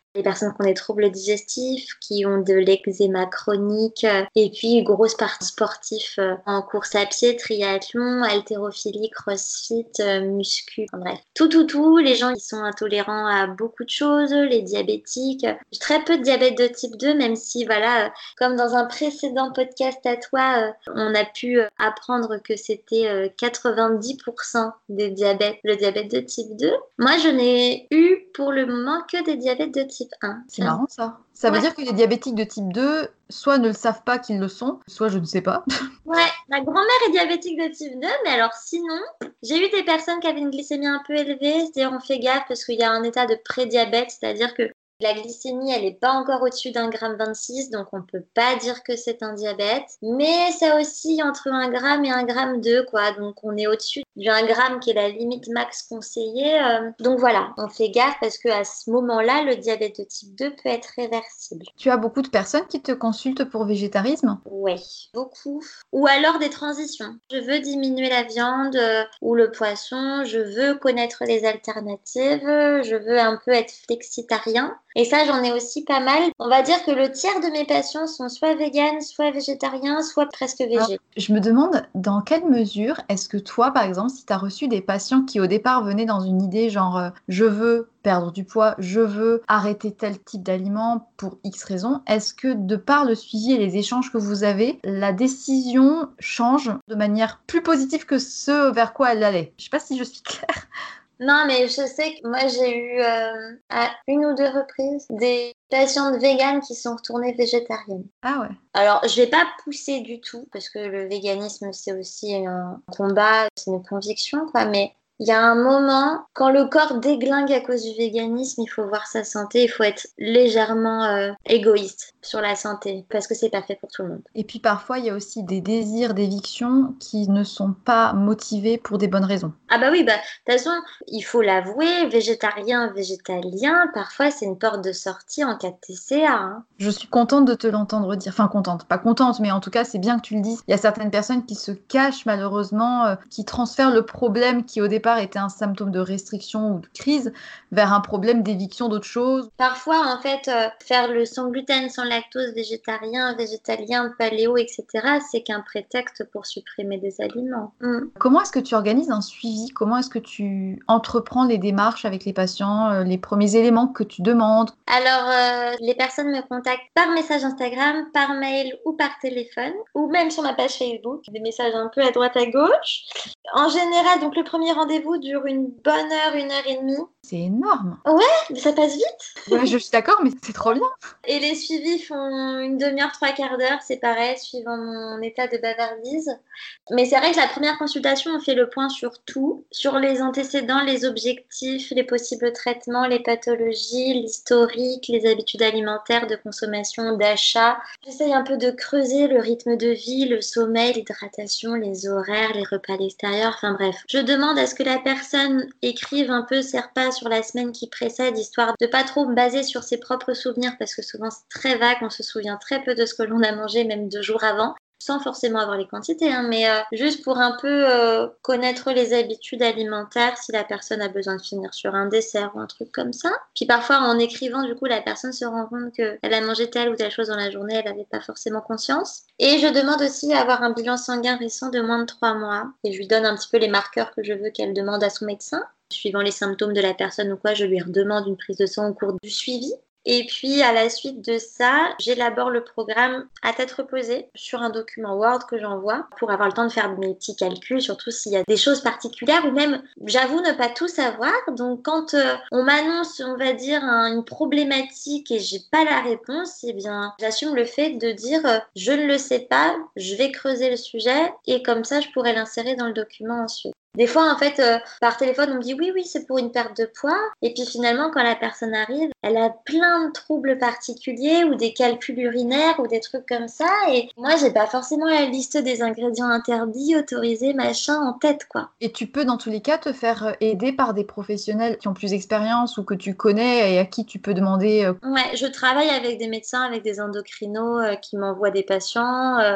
les personnes qui ont des troubles digestifs, qui ont de l'eczéma chronique, et puis grosse partie sportif en course à pied, triathlon, haltérophilie, crossfit, muscu, enfin bref. Tout, tout, tout, les gens qui sont intolérants à beaucoup de choses, les diabétiques. J'ai très peu de diabète de type deux, même si, voilà, comme dans un précédent podcast à toi, on a pu apprendre que c'était quatre-vingt-dix pour cent des diabètes, le diabète de type deux. Moi, je n'ai eu pour le moment que des diabètes de type un. C'est marrant ça. Ça veut Ouais. dire que les diabétiques de type deux, soit ne le savent pas qu'ils le sont, soit je ne sais pas. Ouais, ma grand-mère est diabétique de type deux, mais alors sinon, j'ai eu des personnes qui avaient une glycémie un peu élevée, c'est-à-dire on fait gaffe parce qu'il y a un état de prédiabète, c'est-à-dire que la glycémie, elle n'est pas encore au-dessus d'un gramme vingt-six, donc on ne peut pas dire que c'est un diabète. Mais ça oscille entre un gramme et un gramme deux, quoi. Donc on est au-dessus du un gramme qui est la limite max conseillée. Euh. Donc voilà, on fait gaffe parce qu'à ce moment-là, le diabète de type deux peut être réversible. Tu as beaucoup de personnes qui te consultent pour végétarisme? Oui, beaucoup. Ou alors des transitions. Je veux diminuer la viande euh, ou le poisson, je veux connaître les alternatives, je veux un peu être flexitarien. Et ça, j'en ai aussi pas mal. On va dire que le tiers de mes patients sont soit véganes, soit végétariens, soit presque végés. Alors, je me demande dans quelle mesure est-ce que toi, par exemple, si tu as reçu des patients qui au départ venaient dans une idée genre euh, je veux perdre du poids, je veux arrêter tel type d'aliment pour X raisons, est-ce que de par le suivi et les échanges que vous avez, la décision change de manière plus positive que ce vers quoi elle allait? Je sais pas si je suis claire. Non, mais je sais que moi, j'ai eu euh, à une ou deux reprises des patientes véganes qui sont retournées végétariennes. Ah ouais. Alors, je vais pas pousser du tout, parce que le véganisme, c'est aussi un combat, c'est une conviction, quoi, mais il y a un moment, quand le corps déglingue à cause du véganisme, il faut voir sa santé, il faut être légèrement euh, égoïste sur la santé, parce que c'est pas fait pour tout le monde. Et puis parfois, il y a aussi des désirs d'éviction qui ne sont pas motivés pour des bonnes raisons. Ah bah oui, bah de toute façon, il faut l'avouer, végétarien, végétalien, parfois c'est une porte de sortie en cas de T C A. Hein. Je suis contente de te l'entendre dire. Enfin, contente, pas contente, mais en tout cas, c'est bien que tu le dises. Il y a certaines personnes qui se cachent malheureusement, euh, qui transfèrent le problème qui au départ était un symptôme de restriction ou de crise vers un problème d'éviction d'autre chose. Parfois, en fait, euh, faire le sans gluten, sans lactose, végétarien, végétalien, paléo, et cetera, c'est qu'un prétexte pour supprimer des aliments. Mm. Comment est-ce que tu organises un suivi? Comment est-ce que tu entreprends les démarches avec les patients, euh, les premiers éléments que tu demandes? Alors, euh, les personnes me contactent par message Instagram, par mail ou par téléphone, ou même sur ma page Facebook, des messages un peu à droite à gauche. En général, donc le premier rendez-vous dure une bonne heure, une heure et demie. C'est énorme. Ouais, mais ça passe vite. Ouais, je suis d'accord, mais c'est trop bien. Et les suivis font une demi-heure, trois quarts d'heure, c'est pareil, suivant mon état de bavardise. Mais c'est vrai que la première consultation, on fait le point sur tout, sur les antécédents, les objectifs, les possibles traitements, les pathologies, l'historique, les habitudes alimentaires de consommation, d'achat. J'essaye un peu de creuser le rythme de vie, le sommeil, l'hydratation, les horaires, les repas à l'extérieur, enfin bref. Je demande à ce que la personne écrive un peu ses repas sur la semaine qui précède, histoire de pas trop me baser sur ses propres souvenirs, parce que souvent c'est très vague, on se souvient très peu de ce que l'on a mangé, même deux jours avant. Sans forcément avoir les quantités, hein, mais euh, juste pour un peu euh, connaître les habitudes alimentaires, si la personne a besoin de finir sur un dessert ou un truc comme ça. Puis parfois, en écrivant, du coup, la personne se rend compte qu'elle a mangé telle ou telle chose dans la journée, elle n'avait pas forcément conscience. Et je demande aussi à avoir un bilan sanguin récent de moins de trois mois. Et je lui donne un petit peu les marqueurs que je veux qu'elle demande à son médecin. Suivant les symptômes de la personne ou quoi, je lui redemande une prise de sang au cours du suivi. Et puis, à la suite de ça, j'élabore le programme à tête reposée sur un document Word que j'envoie pour avoir le temps de faire mes petits calculs, surtout s'il y a des choses particulières ou même, j'avoue, ne pas tout savoir. Donc, quand euh, on m'annonce, on va dire, un, une problématique et j'ai pas la réponse, eh bien, j'assume le fait de dire euh, je ne le sais pas, je vais creuser le sujet et comme ça, je pourrai l'insérer dans le document ensuite. Des fois, en fait, euh, par téléphone, on me dit oui, oui, c'est pour une perte de poids. Et puis finalement, quand la personne arrive, elle a plein de troubles particuliers ou des calculs urinaires ou des trucs comme ça. Et moi, j'ai pas forcément la liste des ingrédients interdits, autorisés, machin, en tête, quoi. Et tu peux, dans tous les cas, te faire aider par des professionnels qui ont plus d'expérience ou que tu connais et à qui tu peux demander. Euh... Ouais, je travaille avec des médecins, avec des endocrinos euh, qui m'envoient des patients. Euh,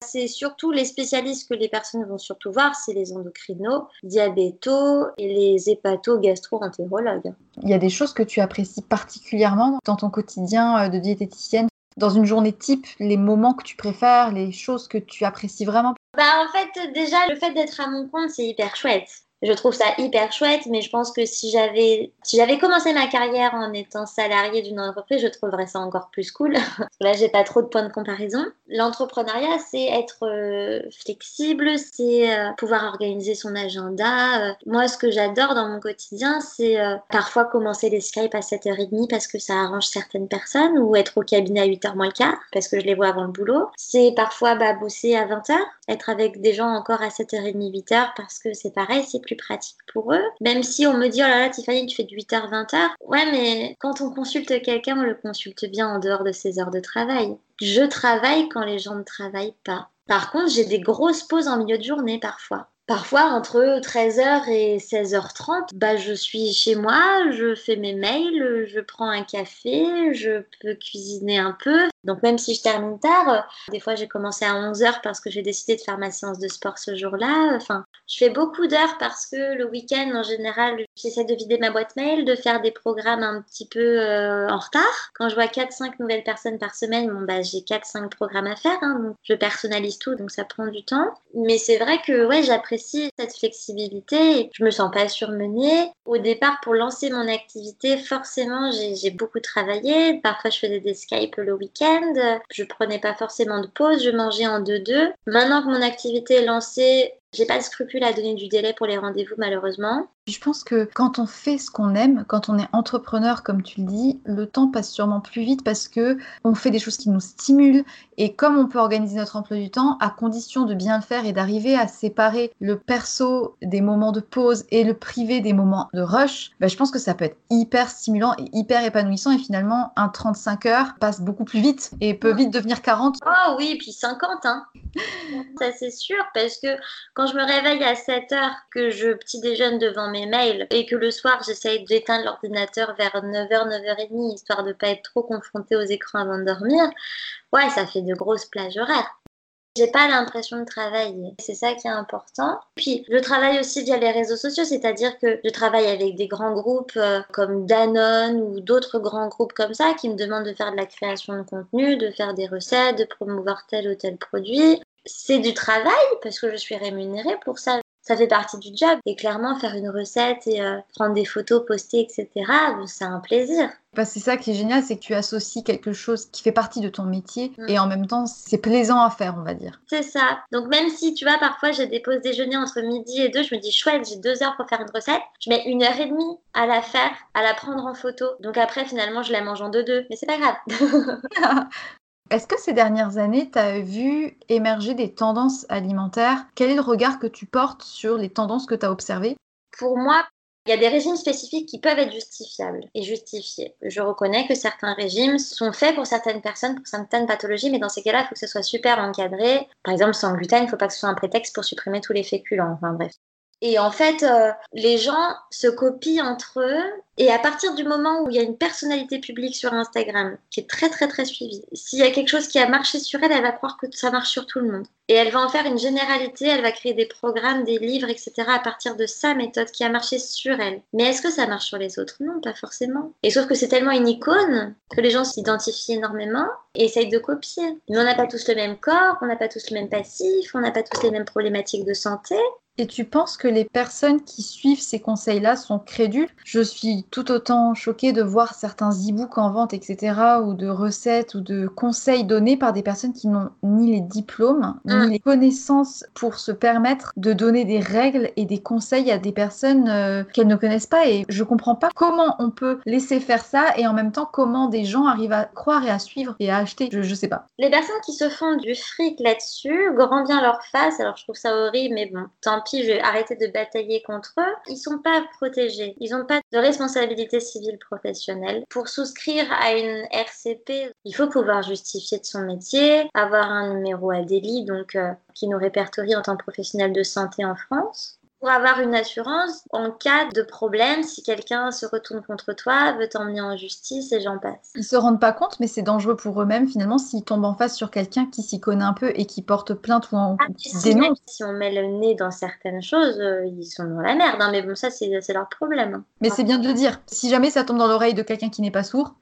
C'est surtout les spécialistes que les personnes vont surtout voir, c'est les endocrinos, diabétos et les hépato-gastro-entérologues. Il y a des choses que tu apprécies particulièrement dans ton quotidien de diététicienne? Dans une journée type, les moments que tu préfères, les choses que tu apprécies vraiment? Bah en fait, déjà, le fait d'être à mon compte, c'est hyper chouette. Je trouve ça hyper chouette, mais je pense que si j'avais, si j'avais commencé ma carrière en étant salariée d'une entreprise, je trouverais ça encore plus cool. Parce que là, j'ai pas trop de points de comparaison. L'entrepreneuriat, c'est être euh, flexible, c'est euh, pouvoir organiser son agenda. Euh, moi, ce que j'adore dans mon quotidien, c'est euh, parfois commencer les Skype à sept heures trente parce que ça arrange certaines personnes, ou être au cabinet à huit heures moins le quart parce que je les vois avant le boulot. C'est parfois bah, bosser à vingt heures, être avec des gens encore à sept heures trente, huit heures parce que c'est pareil, c'est plus pratique pour eux. Même si on me dit, oh là là, Tiffany, tu fais de huit heures, vingt heures. Ouais, mais quand on consulte quelqu'un, on le consulte bien en dehors de ses heures de travail. Je travaille quand les gens ne travaillent pas. Par contre, j'ai des grosses pauses en milieu de journée parfois. Parfois, entre treize heures et seize heures trente, bah, je suis chez moi, je fais mes mails, je prends un café, je peux cuisiner un peu. Donc même si je termine tard, des fois j'ai commencé à onze heures parce que j'ai décidé de faire ma séance de sport ce jour-là. Enfin, je fais beaucoup d'heures parce que le week-end, en général, j'essaie de vider ma boîte mail, de faire des programmes un petit peu euh, en retard. Quand je vois quatre cinq nouvelles personnes par semaine, bon, bah, j'ai quatre cinq programmes à faire. Hein, donc je personnalise tout, donc ça prend du temps. Mais c'est vrai que ouais, j'apprécie cette flexibilité. Je me sens pas surmenée. Au départ, pour lancer mon activité, forcément, j'ai, j'ai beaucoup travaillé. Parfois, je faisais des Skype le week-end. Je prenais pas forcément de pause, je mangeais en deux-deux. Maintenant que mon activité est lancée, j'ai pas de scrupule à donner du délai pour les rendez-vous, malheureusement. Je pense que quand on fait ce qu'on aime, quand on est entrepreneur, comme tu le dis, le temps passe sûrement plus vite parce que on fait des choses qui nous stimulent. Et comme on peut organiser notre emploi du temps, à condition de bien le faire et d'arriver à séparer le perso des moments de pause et le privé des moments de rush, bah, je pense que ça peut être hyper stimulant et hyper épanouissant. Et finalement, un trente-cinq heures passe beaucoup plus vite et peut vite devenir quarante. Oh oui, puis cinquante, hein. Ça c'est sûr, parce que quand je me réveille à sept heures, que je petit déjeune devant mes mails et que le soir j'essaye d'éteindre l'ordinateur vers neuf heures, neuf heures trente, histoire de ne pas être trop confrontée aux écrans avant de dormir, ouais, ça fait de grosses plages horaires. J'ai pas l'impression de travailler, c'est ça qui est important. Puis je travaille aussi via les réseaux sociaux, c'est-à-dire que je travaille avec des grands groupes euh, comme Danone ou d'autres grands groupes comme ça qui me demandent de faire de la création de contenu, de faire des recettes, de promouvoir tel ou tel produit. C'est du travail parce que je suis rémunérée pour ça. Ça fait partie du job. Et clairement, faire une recette et euh, prendre des photos, poster, et cetera, c'est un plaisir. Bah, c'est ça qui est génial, c'est que tu associes quelque chose qui fait partie de ton métier mmh. et en même temps, c'est plaisant à faire, on va dire. C'est ça. Donc même si, tu vois, parfois j'ai des pauses déjeuner entre midi et deux, je me dis chouette, j'ai deux heures pour faire une recette. Je mets une heure et demie à la faire, à la prendre en photo. Donc après, finalement, je la mange en deux-deux. Mais c'est pas grave. Est-ce que ces dernières années, tu as vu émerger des tendances alimentaires? Quel est le regard que tu portes sur les tendances que tu as observées? Pour moi, il y a des régimes spécifiques qui peuvent être justifiables et justifiés. Je reconnais que certains régimes sont faits pour certaines personnes, pour certaines pathologies, mais dans ces cas-là, il faut que ce soit super encadré. Par exemple, sans gluten, il ne faut pas que ce soit un prétexte pour supprimer tous les féculents. Enfin bref. Et en fait, euh, les gens se copient entre eux. Et à partir du moment où il y a une personnalité publique sur Instagram qui est très très très suivie, s'il y a quelque chose qui a marché sur elle, elle va croire que ça marche sur tout le monde. Et elle va en faire une généralité, elle va créer des programmes, des livres, et cetera à partir de sa méthode qui a marché sur elle. Mais est-ce que ça marche sur les autres? Non, pas forcément. Et sauf que c'est tellement une icône que les gens s'identifient énormément et essayent de copier. Mais on n'a pas tous le même corps, on n'a pas tous le même passif, on n'a pas tous les mêmes problématiques de santé. Et tu penses que les personnes qui suivent ces conseils-là sont crédules? Je suis tout autant choquée de voir certains e-books en vente, et cetera, ou de recettes ou de conseils donnés par des personnes qui n'ont ni les diplômes, mmh. ni les connaissances pour se permettre de donner des règles et des conseils à des personnes euh, qu'elles ne connaissent pas. Et je comprends pas comment on peut laisser faire ça et en même temps comment des gens arrivent à croire et à suivre et à acheter. Je, je sais pas. Les personnes qui se font du fric là-dessus, grand bien leur face, alors je trouve ça horrible, mais bon, tant pis, je vais arrêter de batailler contre eux. Ils sont pas protégés. Ils n'ont pas de responsabilité civile professionnelle. Pour souscrire à une R C P, il faut pouvoir justifier de son métier, avoir un numéro A D E L I, donc euh, qui nous répertorie en tant que professionnel de santé en France. pour avoir une assurance en cas de problème, si quelqu'un se retourne contre toi, veut t'emmener en justice et j'en passe. Ils se rendent pas compte, mais c'est dangereux pour eux-mêmes finalement s'ils tombent en face sur quelqu'un qui s'y connaît un peu et qui porte plainte ou en... Ah, qui si, dénonce. si on met le nez dans certaines choses, euh, ils sont dans la merde, hein, mais bon, ça c'est, c'est leur problème. Hein. Mais c'est bien de le dire. Si jamais ça tombe dans l'oreille de quelqu'un qui n'est pas sourd.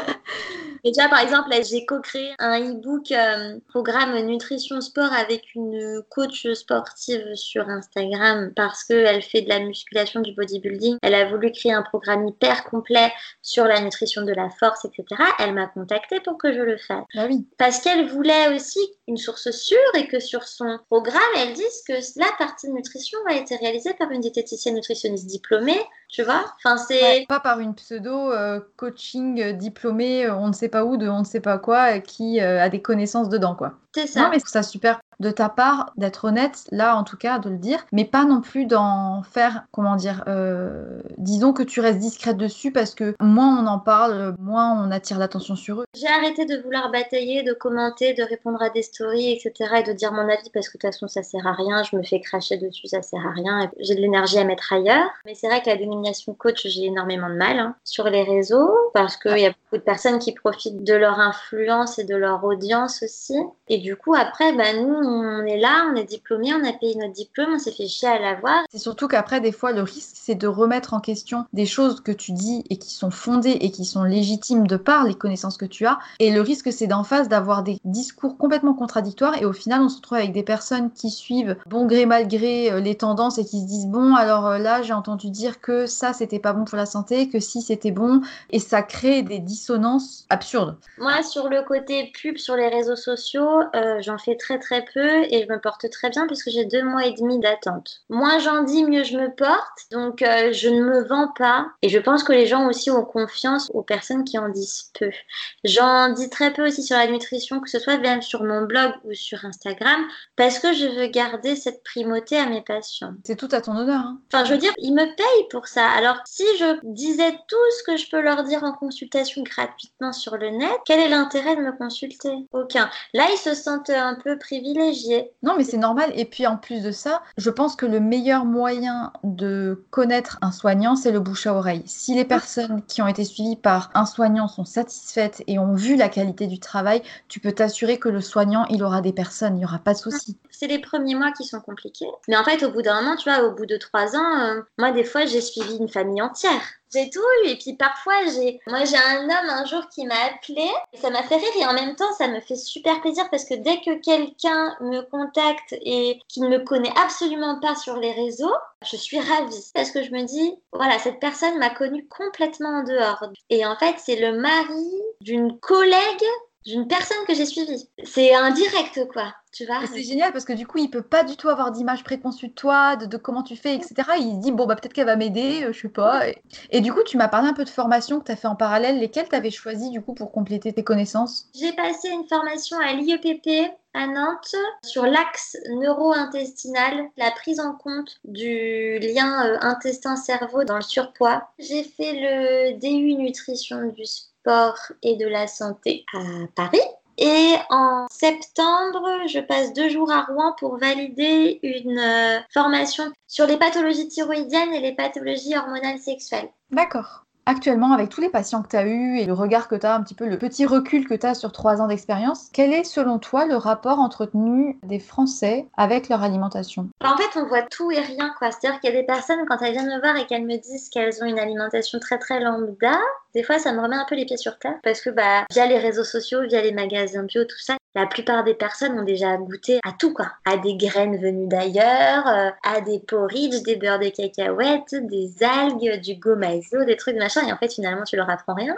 Et déjà, par exemple, là, j'ai co-créé un e-book euh, programme nutrition sport avec une coach sportive sur Instagram parce qu'elle fait de la musculation, du bodybuilding. Elle a voulu créer un programme hyper complet sur la nutrition de la force, et cetera. Elle m'a contactée pour que je le fasse. Bah oui. Parce qu'elle voulait aussi une source sûre et que sur son programme, elle dise que la partie de nutrition a été réalisée par une diététicienne nutritionniste diplômée. Tu vois, enfin c'est ouais, pas par une pseudo euh, coaching euh, diplômée, euh, on ne sait pas où, de on ne sait pas quoi, euh, qui euh, a des connaissances dedans, quoi. C'est ça. Non, mais je trouve ça super de ta part d'être honnête, là en tout cas, de le dire, mais pas non plus d'en faire, comment dire, euh, disons que tu restes discrète dessus parce que moins on en parle, moins on attire l'attention sur eux. J'ai arrêté de vouloir batailler, de commenter, de répondre à des stories, et cetera et de dire mon avis parce que de toute façon ça sert à rien, je me fais cracher dessus, ça sert à rien, et j'ai de l'énergie à mettre ailleurs. Mais c'est vrai que la dénomination coach, j'ai énormément de mal hein, sur les réseaux parce qu'il y a beaucoup de personnes qui profitent de leur influence et de leur audience aussi. Et du coup, après, bah, nous, on est là, on est diplômés, on a payé notre diplôme, on s'est fait chier à l'avoir. C'est surtout qu'après, des fois, le risque, c'est de remettre en question des choses que tu dis et qui sont fondées et qui sont légitimes de par les connaissances que tu as. Et le risque, c'est d'en face d'avoir des discours complètement contradictoires. Et au final, on se retrouve avec des personnes qui suivent bon gré mal gré euh, les tendances et qui se disent bon, alors euh, là, j'ai entendu dire que ça, c'était pas bon pour la santé, que si, c'était bon. Et ça crée des dissonances absurdes. Moi, sur le côté pub sur les réseaux sociaux, euh, j'en fais très très peu et je me porte très bien puisque j'ai deux mois et demi d'attente. Moins j'en dis, mieux je me porte. Donc, euh, je ne me vends pas. Et je pense que les gens aussi ont confiance aux personnes qui en disent peu. J'en dis très peu aussi sur la nutrition, que ce soit même sur mon blog ou sur Instagram, parce que je veux garder cette primauté à mes patients. C'est tout à ton honneur. Hein. Enfin, je veux dire, ils me payent pour ça. Alors, si je disais tout ce que je peux leur dire en consultation gratuitement sur le net, quel est l'intérêt de me consulter? Aucun. Là, ils se sentent un peu privilégiés. Non, mais c'est normal. Et puis, en plus de ça, je pense que le meilleur moyen de connaître un soignant, c'est le bouche à oreille. Si les personnes qui ont été suivies par un soignant sont satisfaites et ont vu la qualité du travail, tu peux t'assurer que le soignant, il aura des personnes, il n'y aura pas de souci. C'est les premiers mois qui sont compliqués. Mais en fait, au bout d'un moment, tu vois, au bout de trois ans, euh, moi, des fois, j'ai suivi une famille entière. J'ai tout eu. Et puis parfois, j'ai... Moi, j'ai un homme un jour qui m'a appelé. Et ça m'a fait rire. Et en même temps, ça me fait super plaisir parce que dès que quelqu'un me contacte et qui ne me connaît absolument pas sur les réseaux, je suis ravie. Parce que je me dis, voilà, cette personne m'a connue complètement en dehors. Et en fait, c'est le mari d'une collègue d'une personne que j'ai suivie. C'est indirect, quoi. Tu vois. C'est génial parce que du coup, il peut pas du tout avoir d'image préconçue de toi, de, de comment tu fais, et cetera. Il se dit, bon, bah peut-être qu'elle va m'aider, euh, je sais pas. Et, et du coup, tu m'as parlé un peu de formation que tu as fait en parallèle. Lesquelles tu avais choisi du coup pour compléter tes connaissances? J'ai passé une formation à l'I E P P à Nantes sur l'axe neuro-intestinal, la prise en compte du lien euh, intestin-cerveau dans le surpoids. J'ai fait le D U nutrition du sport et de la santé à Paris. Et en septembre, je passe deux jours à Rouen pour valider une euh, formation sur les pathologies thyroïdiennes et les pathologies hormonales sexuelles. D'accord. Actuellement, avec tous les patients que tu as eus et le regard que tu as, un petit peu le petit recul que tu as sur trois ans d'expérience, quel est selon toi le rapport entretenu des Français avec leur alimentation? En fait, on voit tout et rien, quoi. C'est-à-dire qu'il y a des personnes, quand elles viennent me voir et qu'elles me disent qu'elles ont une alimentation très très lambda, des fois ça me remet un peu les pieds sur terre parce que bah, via les réseaux sociaux, via les magasins bio, tout ça, la plupart des personnes ont déjà goûté à tout, quoi. À des graines venues d'ailleurs, euh, à des porridge, des beurres de cacahuètes, des algues, du gomazo, des trucs machin. Et en fait, finalement, tu leur apprends rien.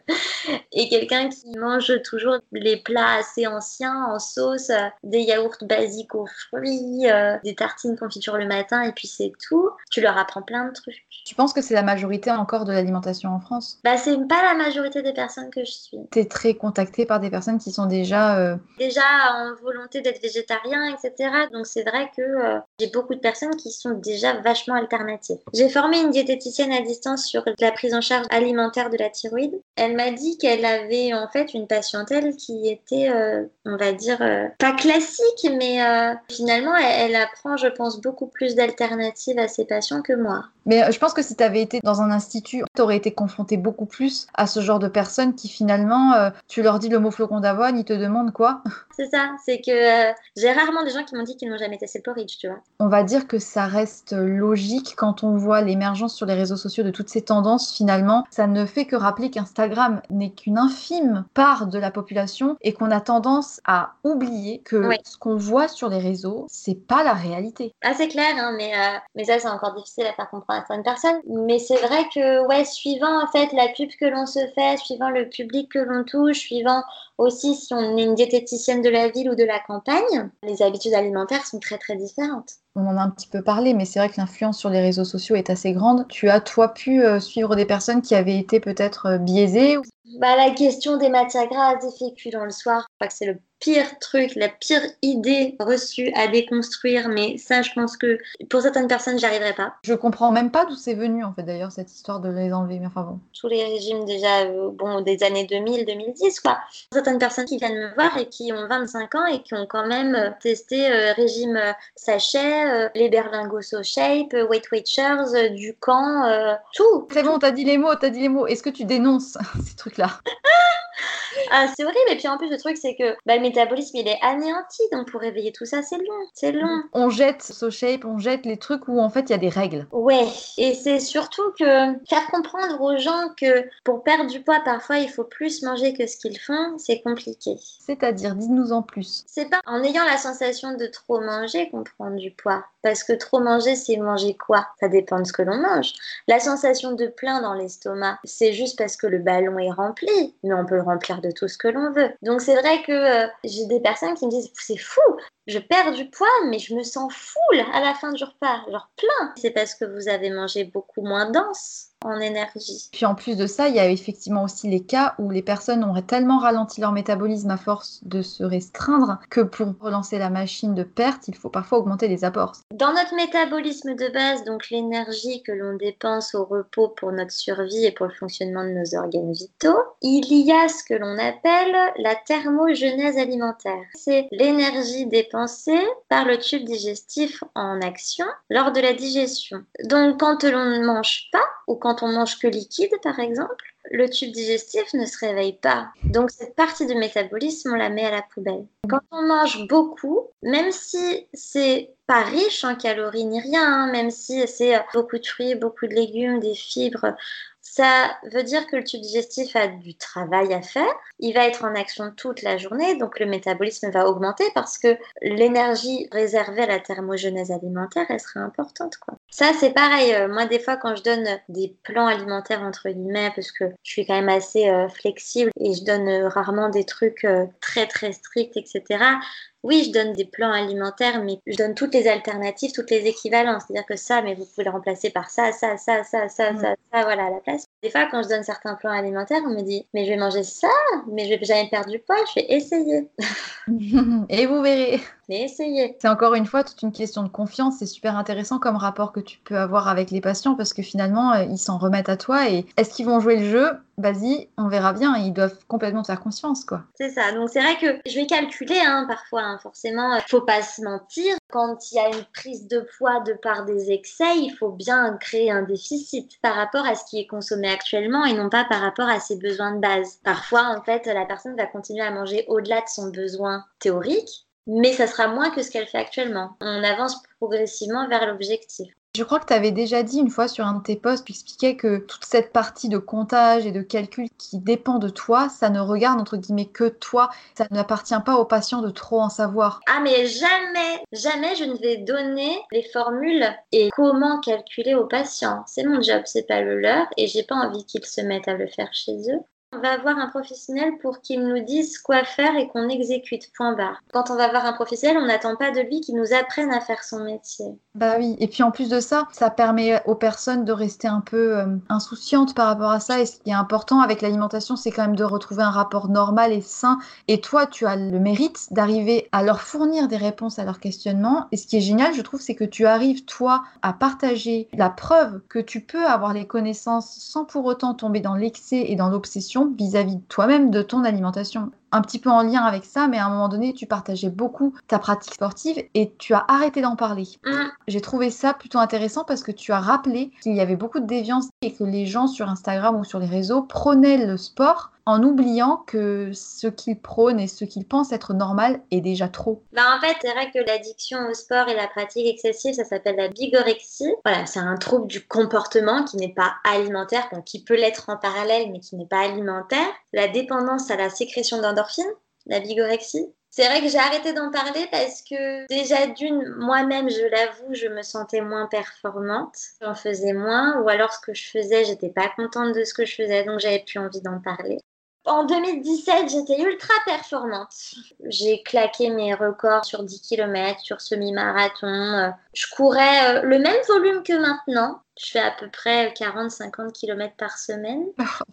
Et quelqu'un qui mange toujours les plats assez anciens en sauce, euh, des yaourts basiques aux fruits, euh, des tartines confiture le matin et puis c'est tout, tu leur apprends plein de trucs. Tu penses que c'est la majorité encore de l'alimentation en France? Bah, c'est pas la majorité des personnes que je suis. T'es très contactée par des personnes qui sont déjà... Euh... Déjà en volonté d'être végétarien, et cetera. Donc c'est vrai que euh, j'ai beaucoup de personnes qui sont déjà vachement alternatives. J'ai formé une diététicienne à distance sur la prise en en charge alimentaire de la thyroïde. Elle m'a dit qu'elle avait en fait une patientèle qui était, euh, on va dire, euh, pas classique, mais euh, finalement, elle, elle apprend, je pense, beaucoup plus d'alternatives à ses patients que moi. Mais euh, je pense que si tu avais été dans un institut, tu aurais été confronté beaucoup plus à ce genre de personnes qui finalement, euh, tu leur dis le mot flocon d'avoine, ils te demandent quoi? C'est ça, c'est que euh, j'ai rarement des gens qui m'ont dit qu'ils n'ont jamais testé le porridge, tu vois. On va dire que ça reste logique quand on voit l'émergence sur les réseaux sociaux de toutes ces tendances. Finalement, ça ne fait que rappeler qu'Instagram n'est qu'une infime part de la population et qu'on a tendance à oublier que Oui. ce qu'on voit sur les réseaux, c'est pas la réalité. Ah, c'est clair, hein, mais, euh, mais ça, c'est encore difficile à faire comprendre à certaines personnes. Mais c'est vrai que, ouais, suivant en fait la pub que l'on se fait, suivant le public que l'on touche, suivant aussi si on est une diététicienne de la ville ou de la campagne, les habitudes alimentaires sont très très différentes. On en a un petit peu parlé, mais c'est vrai que l'influence sur les réseaux sociaux est assez grande. Tu as, toi, pu euh, suivre des personnes qui avaient été peut-être euh, biaisées? Bah, la question des matières grasses, des féculents le soir, je crois que c'est le pire truc, la pire idée reçue à déconstruire, mais ça, je pense que pour certaines personnes, j'y arriverai pas. Je comprends même pas d'où c'est venu, en fait, d'ailleurs, cette histoire de les enlever, mais enfin bon. Tous les régimes déjà, euh, bon, des années deux mille, deux mille dix, quoi. Certaines personnes qui viennent me voir et qui ont vingt-cinq ans et qui ont quand même euh, testé euh, régime euh, sachet, euh, les berlingots So Shape, euh, Weight Watchers, euh, Ducan, euh, tout. C'est bon, t'as dit les mots, t'as dit les mots. Est-ce que tu dénonces ces trucs-là? Ah, c'est horrible. Et puis en plus, le truc, c'est que bah, le métabolisme, il est anéanti. Donc pour réveiller tout ça, c'est long. C'est long. On jette So Shape, on jette les trucs où en fait il y a des règles. Ouais. Et c'est surtout que faire comprendre aux gens que pour perdre du poids, parfois, il faut plus manger que ce qu'ils font, c'est compliqué. C'est-à-dire, dis-nous en plus. C'est pas en ayant la sensation de trop manger qu'on prend du poids. Parce que trop manger, c'est manger quoi? Ça dépend de ce que l'on mange. La sensation de plein dans l'estomac, c'est juste parce que le ballon est rempli. Mais on peut le remplir de tout ce que l'on veut. Donc c'est vrai que euh, j'ai des personnes qui me disent c'est fou, je perds du poids mais je me sens full à la fin du repas, genre plein. C'est parce que vous avez mangé beaucoup moins dense en énergie. Puis en plus de ça, il y a effectivement aussi les cas où les personnes auraient tellement ralenti leur métabolisme à force de se restreindre que pour relancer la machine de perte, il faut parfois augmenter les apports. Dans notre métabolisme de base, donc l'énergie que l'on dépense au repos pour notre survie et pour le fonctionnement de nos organes vitaux, il y a ce que l'on appelle la thermogenèse alimentaire. C'est l'énergie dépensée par le tube digestif en action lors de la digestion. Donc quand l'on ne mange pas, ou quand on mange que liquide par exemple, le tube digestif ne se réveille pas. Donc cette partie du métabolisme, on la met à la poubelle. Quand on mange beaucoup, même si c'est pas riche en calories ni rien, hein, même si c'est beaucoup de fruits, beaucoup de légumes, des fibres, ça veut dire que le tube digestif a du travail à faire. Il va être en action toute la journée, donc le métabolisme va augmenter parce que l'énergie réservée à la thermogenèse alimentaire, elle serait importante, quoi. Ça, c'est pareil. Euh, moi, des fois, quand je donne des plans alimentaires, entre guillemets, parce que je suis quand même assez euh, flexible et je donne euh, rarement des trucs euh, très, très stricts, et cetera. Oui, je donne des plans alimentaires, mais je donne toutes les alternatives, toutes les équivalences. C'est-à-dire que ça, mais vous pouvez le remplacer par ça, ça, ça, ça, ça, mmh. ça, ça, voilà, à la place. Des fois, quand je donne certains plans alimentaires, on me dit « mais je vais manger ça, mais je vais jamais perdre du poids, je vais essayer. » Et vous verrez. Mais essayez. C'est encore une fois toute une question de confiance. C'est super intéressant comme rapport que tu peux avoir avec les patients parce que finalement, ils s'en remettent à toi. Et est-ce qu'ils vont jouer le jeu? Vas-y, on verra bien. Ils doivent complètement te faire confiance, quoi. C'est ça. Donc c'est vrai que je vais calculer hein, parfois. Hein, forcément, il faut pas se mentir. Quand il y a une prise de poids de par des excès, il faut bien créer un déficit par rapport à ce qui est consommé actuellement et non pas par rapport à ses besoins de base. Parfois, en fait, la personne va continuer à manger au-delà de son besoin théorique, mais ça sera moins que ce qu'elle fait actuellement. On avance progressivement vers l'objectif. Je crois que tu avais déjà dit une fois sur un de tes posts, tu expliquais que toute cette partie de comptage et de calcul qui dépend de toi, ça ne regarde entre guillemets que toi. Ça n'appartient pas au patient de trop en savoir. Ah mais jamais, jamais je ne vais donner les formules et comment calculer aux patients. C'est mon job, c'est pas le leur et j'ai pas envie qu'ils se mettent à le faire chez eux. On va voir un professionnel pour qu'il nous dise quoi faire et qu'on exécute, point barre. Quand on va voir un professionnel, on n'attend pas de lui qu'il nous apprenne à faire son métier. Bah oui, et puis en plus de ça, ça permet aux personnes de rester un peu euh, insouciantes par rapport à ça. Et ce qui est important avec l'alimentation, c'est quand même de retrouver un rapport normal et sain. Et toi, tu as le mérite d'arriver à leur fournir des réponses à leurs questionnements. Et ce qui est génial, je trouve, c'est que tu arrives, toi, à partager la preuve que tu peux avoir les connaissances sans pour autant tomber dans l'excès et dans l'obsession vis-à-vis de toi-même, de ton alimentation. Un petit peu en lien avec ça, mais à un moment donné, tu partageais beaucoup ta pratique sportive et tu as arrêté d'en parler. Mmh. J'ai trouvé ça plutôt intéressant parce que tu as rappelé qu'il y avait beaucoup de déviance et que les gens sur Instagram ou sur les réseaux prônaient le sport en oubliant que ce qu'ils prônent et ce qu'ils pensent être normal est déjà trop. Bah en fait, c'est vrai que l'addiction au sport et la pratique excessive, ça s'appelle la bigorexie. Voilà, c'est un trouble du comportement qui n'est pas alimentaire, bon, qui peut l'être en parallèle, mais qui n'est pas alimentaire. La dépendance à la sécrétion d'endorphines, la bigorexie. C'est vrai que j'ai arrêté d'en parler parce que déjà d'une, moi-même, je l'avoue, je me sentais moins performante. J'en faisais moins, ou alors ce que je faisais, j'étais pas contente de ce que je faisais, donc j'avais plus envie d'en parler. En deux mille dix-sept, j'étais ultra performante. J'ai claqué mes records sur dix kilomètres, sur semi-marathon. Je courais le même volume que maintenant. Je fais à peu près quarante à cinquante kilomètres par semaine.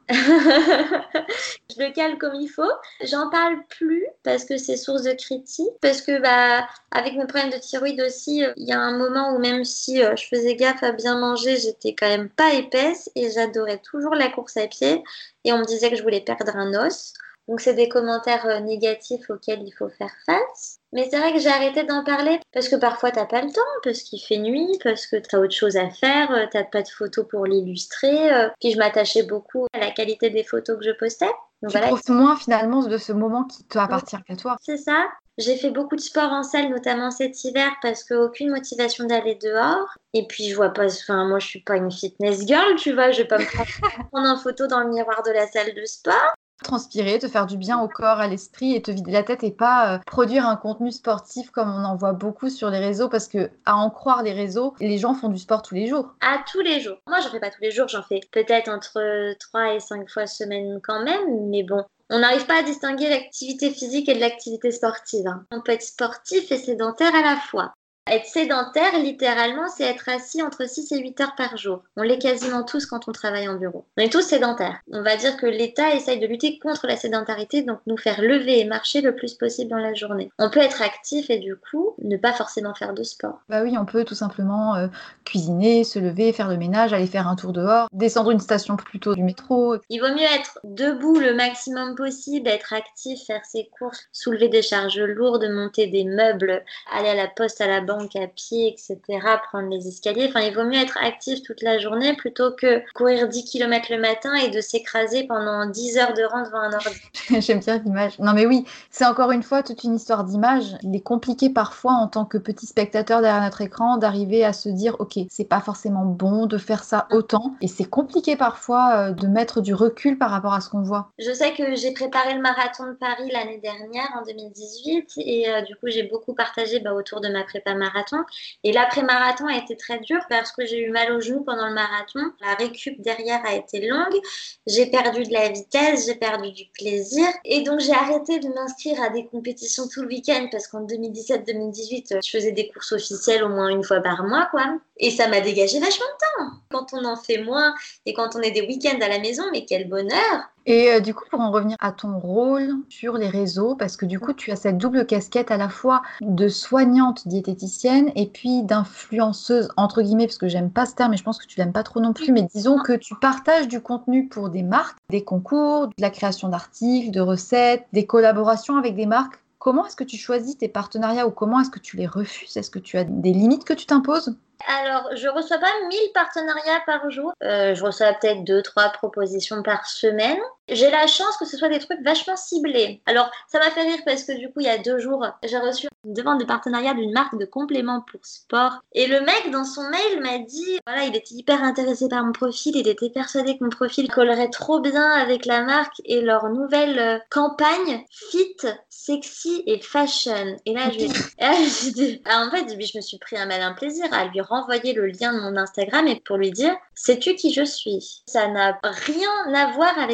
Je le cale comme il faut. J'en parle plus parce que c'est source de critiques. Parce que, bah, avec mes problèmes de thyroïde aussi, il y a un moment où même si je faisais gaffe à bien manger, j'étais quand même pas épaisse et j'adorais toujours la course à pied. Et on me disait que je voulais perdre un os. Donc, c'est des commentaires négatifs auxquels il faut faire face. Mais c'est vrai que j'ai arrêté d'en parler parce que parfois, t'as pas le temps, parce qu'il fait nuit, parce que t'as autre chose à faire, t'as pas de photos pour l'illustrer. Puis, je m'attachais beaucoup à la qualité des photos que je postais. Donc, tu voilà. profites moins finalement de ce moment qui t'appartient qu'à toi. C'est ça. J'ai fait beaucoup de sport en salle, notamment cet hiver, parce qu'aucune motivation d'aller dehors. Et puis, je vois pas... Enfin, moi, je suis pas une fitness girl, tu vois. Je vais pas me prendre en photo dans le miroir de la salle de sport. Transpirer, te faire du bien au corps, à l'esprit et te vider la tête et pas euh, produire un contenu sportif comme on en voit beaucoup sur les réseaux parce que, à en croire les réseaux, les gens font du sport tous les jours. À tous les jours. Moi, j'en fais pas tous les jours, j'en fais peut-être entre trois et cinq fois semaine quand même, mais bon. On n'arrive pas à distinguer l'activité physique et de l'activité sportive. Hein. On peut être sportif et sédentaire à la fois. Être sédentaire, littéralement, c'est être assis entre six et huit heures par jour. On l'est quasiment tous quand on travaille en bureau. On est tous sédentaires. On va dire que l'État essaye de lutter contre la sédentarité, donc nous faire lever et marcher le plus possible dans la journée. On peut être actif et du coup, ne pas forcément faire de sport. Bah oui, on peut tout simplement euh, cuisiner, se lever, faire le ménage, aller faire un tour dehors, descendre une station plus tôt du métro. Il vaut mieux être debout le maximum possible, être actif, faire ses courses, soulever des charges lourdes, monter des meubles, aller à la poste, à la banque, à pied, et cetera, prendre les escaliers. Enfin, il vaut mieux être actif toute la journée plutôt que courir dix kilomètres le matin et de s'écraser pendant dix heures de rang devant un ordi. J'aime bien l'image. Non mais oui, c'est encore une fois toute une histoire d'image. Il est compliqué parfois en tant que petit spectateur derrière notre écran d'arriver à se dire ok, c'est pas forcément bon de faire ça autant et c'est compliqué parfois de mettre du recul par rapport à ce qu'on voit. Je sais que j'ai préparé le marathon de Paris l'année dernière en deux mille dix-huit et euh, du coup j'ai beaucoup partagé bah, autour de ma prépa marathon. Et l'après-marathon a été très dur parce que j'ai eu mal au genou pendant le marathon. La récup derrière a été longue. J'ai perdu de la vitesse, j'ai perdu du plaisir. Et donc, j'ai arrêté de m'inscrire à des compétitions tout le week-end parce qu'en deux mille dix-sept deux mille dix-huit, je faisais des courses officielles au moins une fois par mois, quoi. Et ça m'a dégagé vachement de temps. Quand on en fait moins et quand on est des week-ends à la maison, mais quel bonheur! Et euh, du coup, pour en revenir à ton rôle sur les réseaux, parce que du coup, tu as cette double casquette à la fois de soignante diététicienne et puis d'influenceuse, entre guillemets, parce que j'aime pas ce terme et je pense que tu l'aimes pas trop non plus, mais disons que tu partages du contenu pour des marques, des concours, de la création d'articles, de recettes, des collaborations avec des marques. Comment est-ce que tu choisis tes partenariats ou comment est-ce que tu les refuses? Est-ce que tu as des limites que tu t'imposes? Alors, je reçois pas mille partenariats par jour. Euh, je reçois peut-être deux, trois propositions par semaine. J'ai la chance que ce soit des trucs vachement ciblés. Alors, ça m'a fait rire parce que du coup, il y a deux jours, j'ai reçu une demande de partenariat d'une marque de compléments pour sport. Et le mec, dans son mail, m'a dit, voilà, il était hyper intéressé par mon profil. Il était persuadé que mon profil collerait trop bien avec la marque et leur nouvelle euh, campagne fit, sexy et fashion. Et là, je lui ai dit, et là, j'ai dit... Alors, en fait, je me suis pris un malin plaisir à lui renvoyer le lien de mon Instagram et pour lui dire, sais-tu qui je suis? Ça n'a rien à voir avec ma ligne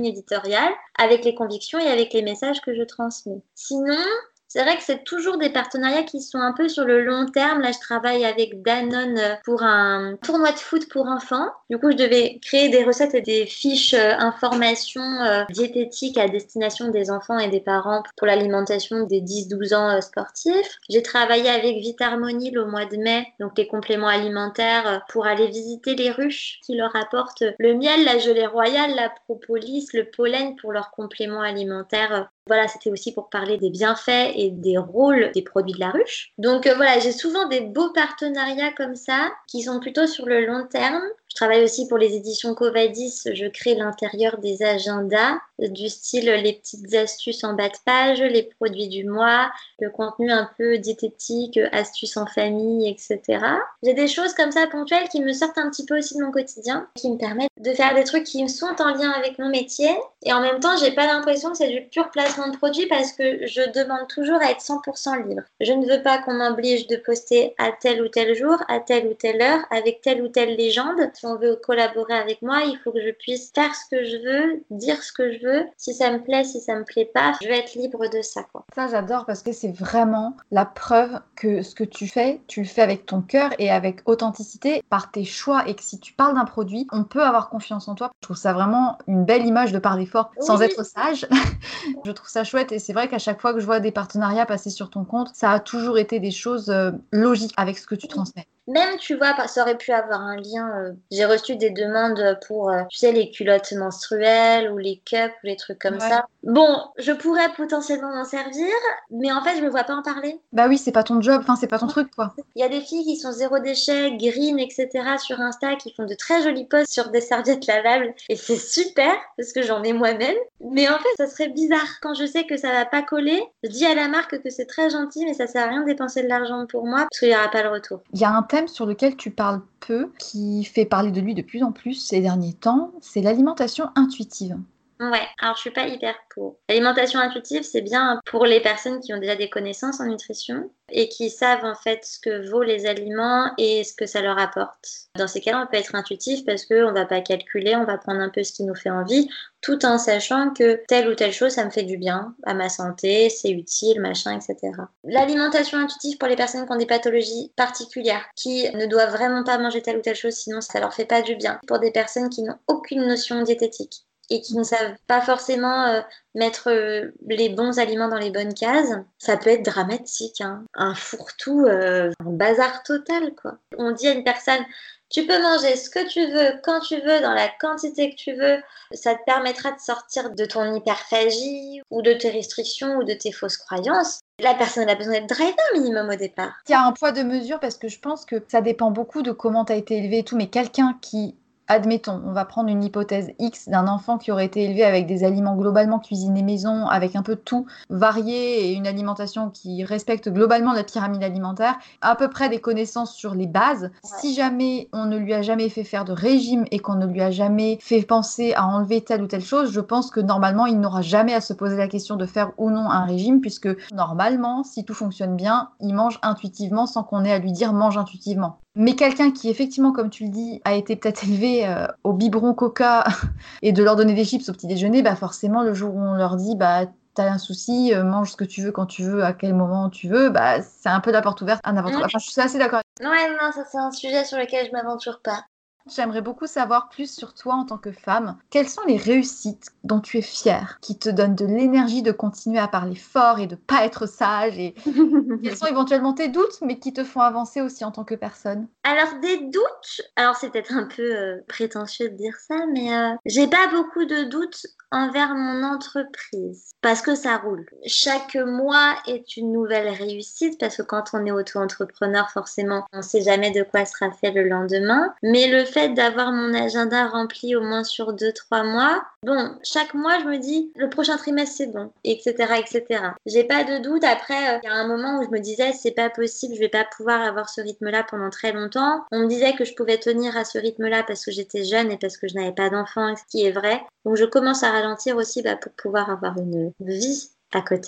éditoriale, avec les convictions et avec les messages que je transmets. Sinon, c'est vrai que c'est toujours des partenariats qui sont un peu sur le long terme. Là, je travaille avec Danone pour un tournoi de foot pour enfants. Du coup, je devais créer des recettes et des fiches euh, informations euh, diététiques à destination des enfants et des parents pour l'alimentation des dix douze ans euh, sportifs. J'ai travaillé avec Vitarmonil au mois de mai, donc les compléments alimentaires, euh, pour aller visiter les ruches qui leur apportent le miel, la gelée royale, la propolis, le pollen pour leurs compléments alimentaires. Voilà, c'était aussi pour parler des bienfaits et des rôles des produits de la ruche. Donc euh, voilà, j'ai souvent des beaux partenariats comme ça qui sont plutôt sur le long terme. Je travaille aussi pour les éditions Covadis, je crée l'intérieur des agendas, du style les petites astuces en bas de page, les produits du mois, le contenu un peu diététique, astuces en famille, et cetera. J'ai des choses comme ça ponctuelles qui me sortent un petit peu aussi de mon quotidien, qui me permettent de faire des trucs qui sont en lien avec mon métier. Et en même temps, j'ai pas l'impression que c'est du pur placement de produit parce que je demande toujours à être cent pour cent libre. Je ne veux pas qu'on m'oblige de poster à tel ou tel jour, à telle ou telle heure, avec telle ou telle légende. Si on veut collaborer avec moi, il faut que je puisse faire ce que je veux, dire ce que je veux. Si ça me plaît, si ça me plaît pas, je veux être libre de ça, quoi. Ça, j'adore parce que c'est vraiment la preuve que ce que tu fais, tu le fais avec ton cœur et avec authenticité, par tes choix, et que si tu parles d'un produit, on peut avoir confiance en toi. Je trouve ça vraiment une belle image de parler fort sans Oui. être sage. Je trouve ça chouette et c'est vrai qu'à chaque fois que je vois des partenariats passer sur ton compte, ça a toujours été des choses euh, logiques avec ce que tu transmets. Même, tu vois, ça aurait pu avoir un lien. Euh, j'ai reçu des demandes pour, euh, tu sais, les culottes menstruelles ou les cups ou les trucs comme Ouais. ça. Bon, je pourrais potentiellement m'en servir, mais en fait, je me vois pas en parler. Bah oui, c'est pas ton job, enfin c'est pas ton truc quoi. Il y a des filles qui sont zéro déchet, green, et cetera sur Insta, qui font de très jolis posts sur des serviettes lavables. Et c'est super, parce que j'en ai moi-même. Mais en fait, ça serait bizarre. Quand je sais que ça va pas coller, je dis à la marque que c'est très gentil, mais ça sert à rien de dépenser de l'argent pour moi, parce qu'il y aura pas le retour. Il y a un thème sur lequel tu parles peu, qui fait parler de lui de plus en plus ces derniers temps, c'est l'alimentation intuitive. Ouais, alors je suis pas hyper pour. L'alimentation intuitive, c'est bien pour les personnes qui ont déjà des connaissances en nutrition et qui savent en fait ce que vaut les aliments et ce que ça leur apporte. Dans ces cas-là, on peut être intuitif parce qu'on va pas calculer, on va prendre un peu ce qui nous fait envie, tout en sachant que telle ou telle chose, ça me fait du bien à ma santé, c'est utile, machin, et cetera. L'alimentation intuitive pour les personnes qui ont des pathologies particulières, qui ne doivent vraiment pas manger telle ou telle chose, sinon ça leur fait pas du bien. Pour des personnes qui n'ont aucune notion diététique et qui ne savent pas forcément euh, mettre euh, les bons aliments dans les bonnes cases, ça peut être dramatique, hein. Un fourre-tout, euh, un bazar total, quoi. On dit à une personne, tu peux manger ce que tu veux, quand tu veux, dans la quantité que tu veux, ça te permettra de sortir de ton hyperphagie ou de tes restrictions ou de tes fausses croyances. La personne a besoin d'être drivée un minimum au départ. Il y a un poids de mesure parce que je pense que ça dépend beaucoup de comment tu as été élevé et tout, mais quelqu'un qui... Admettons, on va prendre une hypothèse X d'un enfant qui aurait été élevé avec des aliments globalement cuisinés maison, avec un peu de tout varié et une alimentation qui respecte globalement la pyramide alimentaire, à peu près des connaissances sur les bases. Ouais. Si jamais on ne lui a jamais fait faire de régime et qu'on ne lui a jamais fait penser à enlever telle ou telle chose, je pense que normalement, il n'aura jamais à se poser la question de faire ou non un régime, puisque normalement, si tout fonctionne bien, il mange intuitivement sans qu'on ait à lui dire mange intuitivement. Mais quelqu'un qui, effectivement, comme tu le dis, a été peut-être élevé euh, au biberon Coca et de leur donner des chips au petit déjeuner, bah forcément, le jour où on leur dit bah, « t'as un souci, euh, mange ce que tu veux quand tu veux, à quel moment tu veux bah, », c'est un peu la porte ouverte à n'importe quoi. Enfin, je suis assez d'accord. Ouais, non, ça c'est un sujet sur lequel je m'aventure pas. J'aimerais beaucoup savoir plus sur toi en tant que femme. Quelles sont les réussites dont tu es fière, qui te donnent de l'énergie de continuer à parler fort et de pas être sage et quels sont éventuellement tes doutes, mais qui te font avancer aussi en tant que personne? Alors, des doutes, alors c'est peut-être un peu euh, prétentieux de dire ça, mais euh, j'ai pas beaucoup de doutes envers mon entreprise parce que ça roule. Chaque mois est une nouvelle réussite parce que quand on est auto-entrepreneur, forcément, on sait jamais de quoi sera fait le lendemain. Mais le fait d'avoir mon agenda rempli au moins sur deux trois mois, bon, chaque mois, je me dis, le prochain trimestre, c'est bon, et cetera, et cetera. J'ai pas de doute. Après, il euh, y a un moment où je me disais, c'est pas possible, je vais pas pouvoir avoir ce rythme-là pendant très longtemps. On me disait que je pouvais tenir à ce rythme-là parce que j'étais jeune et parce que je n'avais pas d'enfant, ce qui est vrai. Donc, je commence à ralentir aussi bah, pour pouvoir avoir une vie à côté.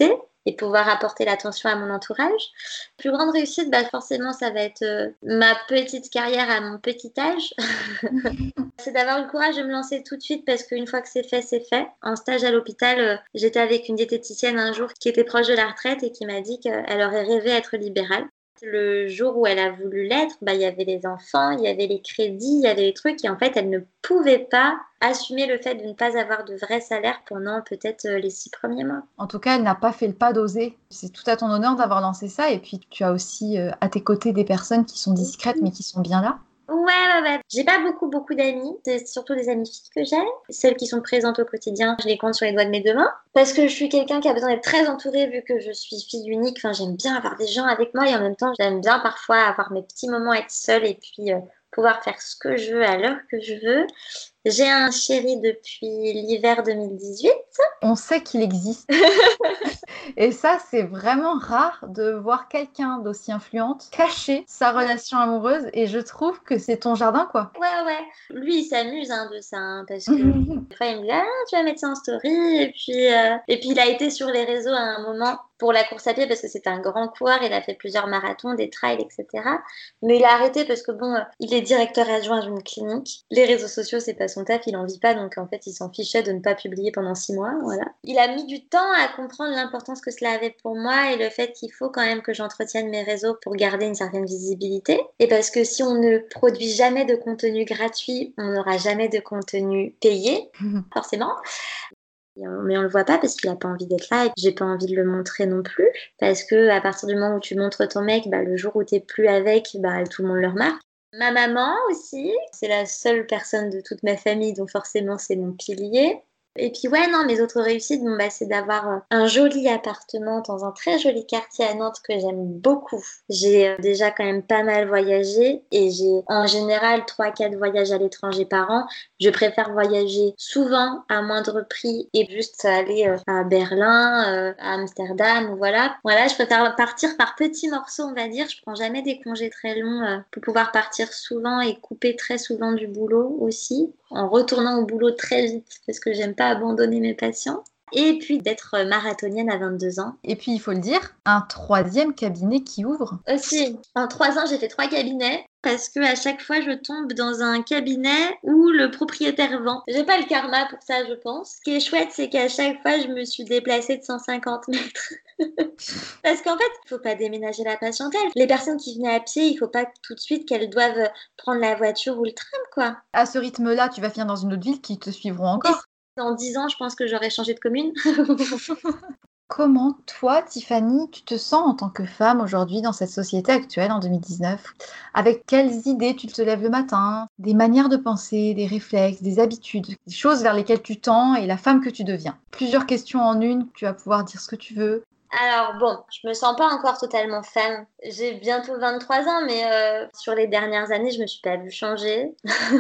et pouvoir apporter l'attention à mon entourage. Plus grande réussite, bah forcément, ça va être euh, ma petite carrière à mon petit âge. C'est d'avoir le courage de me lancer tout de suite parce qu'une fois que c'est fait, c'est fait. En stage à l'hôpital, euh, j'étais avec une diététicienne un jour qui était proche de la retraite et qui m'a dit qu'elle aurait rêvé être libérale. Le jour où elle a voulu l'être, bah, il y avait les enfants, il y avait les crédits, il y avait les trucs et en fait, elle ne pouvait pas assumer le fait de ne pas avoir de vrai salaire pendant peut-être euh, les six premiers mois. En tout cas, elle n'a pas fait le pas d'oser. C'est tout à ton honneur d'avoir lancé ça. Et puis, tu as aussi euh, à tes côtés des personnes qui sont discrètes, mais qui sont bien là. Ouais, ouais, ouais. J'ai pas beaucoup, beaucoup d'amis. C'est surtout des amies filles que j'ai. Celles qui sont présentes au quotidien, je les compte sur les doigts de mes deux mains. Parce que je suis quelqu'un qui a besoin d'être très entourée vu que je suis fille unique. Enfin, j'aime bien avoir des gens avec moi et en même temps, j'aime bien parfois avoir mes petits moments, être seule et puis euh, pouvoir faire ce que je veux à l'heure que je veux. J'ai un chéri depuis l'hiver deux mille dix-huit. On sait qu'il existe. Et ça, c'est vraiment rare de voir quelqu'un d'aussi influente cacher sa relation amoureuse. Et je trouve que c'est ton jardin, quoi. Ouais, ouais. Lui, il s'amuse hein, de ça. Hein, parce que des fois, il me dit ah, tu vas mettre ça en story. Et puis, euh... et puis, il a été sur les réseaux à un moment pour la course à pied parce que c'est un grand coureur. Il a fait plusieurs marathons, des trails, et cetera. Mais il a arrêté parce que bon, euh, il est directeur adjoint d'une clinique. Les réseaux sociaux, c'est pas son taf. Il en vit pas. Donc, en fait, il s'en fichait de ne pas publier pendant six mois. Voilà. Il a mis du temps à comprendre l'importance que cela avait pour moi et le fait qu'il faut quand même que j'entretienne mes réseaux pour garder une certaine visibilité. Et parce que si on ne produit jamais de contenu gratuit, on n'aura jamais de contenu payé, forcément. Mais on le voit pas parce qu'il a pas envie d'être là et j'ai pas envie de le montrer non plus. Parce que à partir du moment où tu montres ton mec, bah, le jour où t'es plus avec, bah, tout le monde le remarque. Ma maman aussi, c'est la seule personne de toute ma famille, donc forcément c'est mon pilier. Et puis ouais, non, mes autres réussites, bon, bah, c'est d'avoir un joli appartement dans un très joli quartier à Nantes que j'aime beaucoup. J'ai euh, déjà quand même pas mal voyagé et j'ai en général trois quatre voyages à l'étranger par an. Je préfère voyager souvent à moindre prix et juste aller euh, à Berlin, euh, à Amsterdam, voilà. Voilà, je préfère partir par petits morceaux, on va dire. Je prends jamais des congés très longs euh, pour pouvoir partir souvent et couper très souvent du boulot aussi, en retournant au boulot très vite parce que j'aime pas abandonner mes patients. Et puis d'être marathonienne à vingt-deux ans. Et puis, il faut le dire, un troisième cabinet qui ouvre. Aussi, en trois ans, j'ai fait trois cabinets parce que à chaque fois, je tombe dans un cabinet où le propriétaire vend. J'ai pas le karma pour ça, je pense. Ce qui est chouette, c'est qu'à chaque fois, je me suis déplacée de cent cinquante mètres. Parce qu'en fait, il faut pas déménager la patientèle. Les personnes qui venaient à pied, il faut pas tout de suite qu'elles doivent prendre la voiture ou le tram, quoi. À ce rythme-là, tu vas finir dans une autre ville qui te suivront encore. Dans dix ans, je pense que j'aurais changé de commune. Comment, toi, Tiffany, tu te sens en tant que femme aujourd'hui dans cette société actuelle en deux mille dix-neuf? Avec quelles idées tu te lèves le matin? Des manières de penser, des réflexes, des habitudes, des choses vers lesquelles tu tends et la femme que tu deviens. Plusieurs questions en une, tu vas pouvoir dire ce que tu veux. Alors bon, je me sens pas encore totalement femme. J'ai bientôt vingt-trois ans, mais euh, sur les dernières années, je me suis pas vue changer.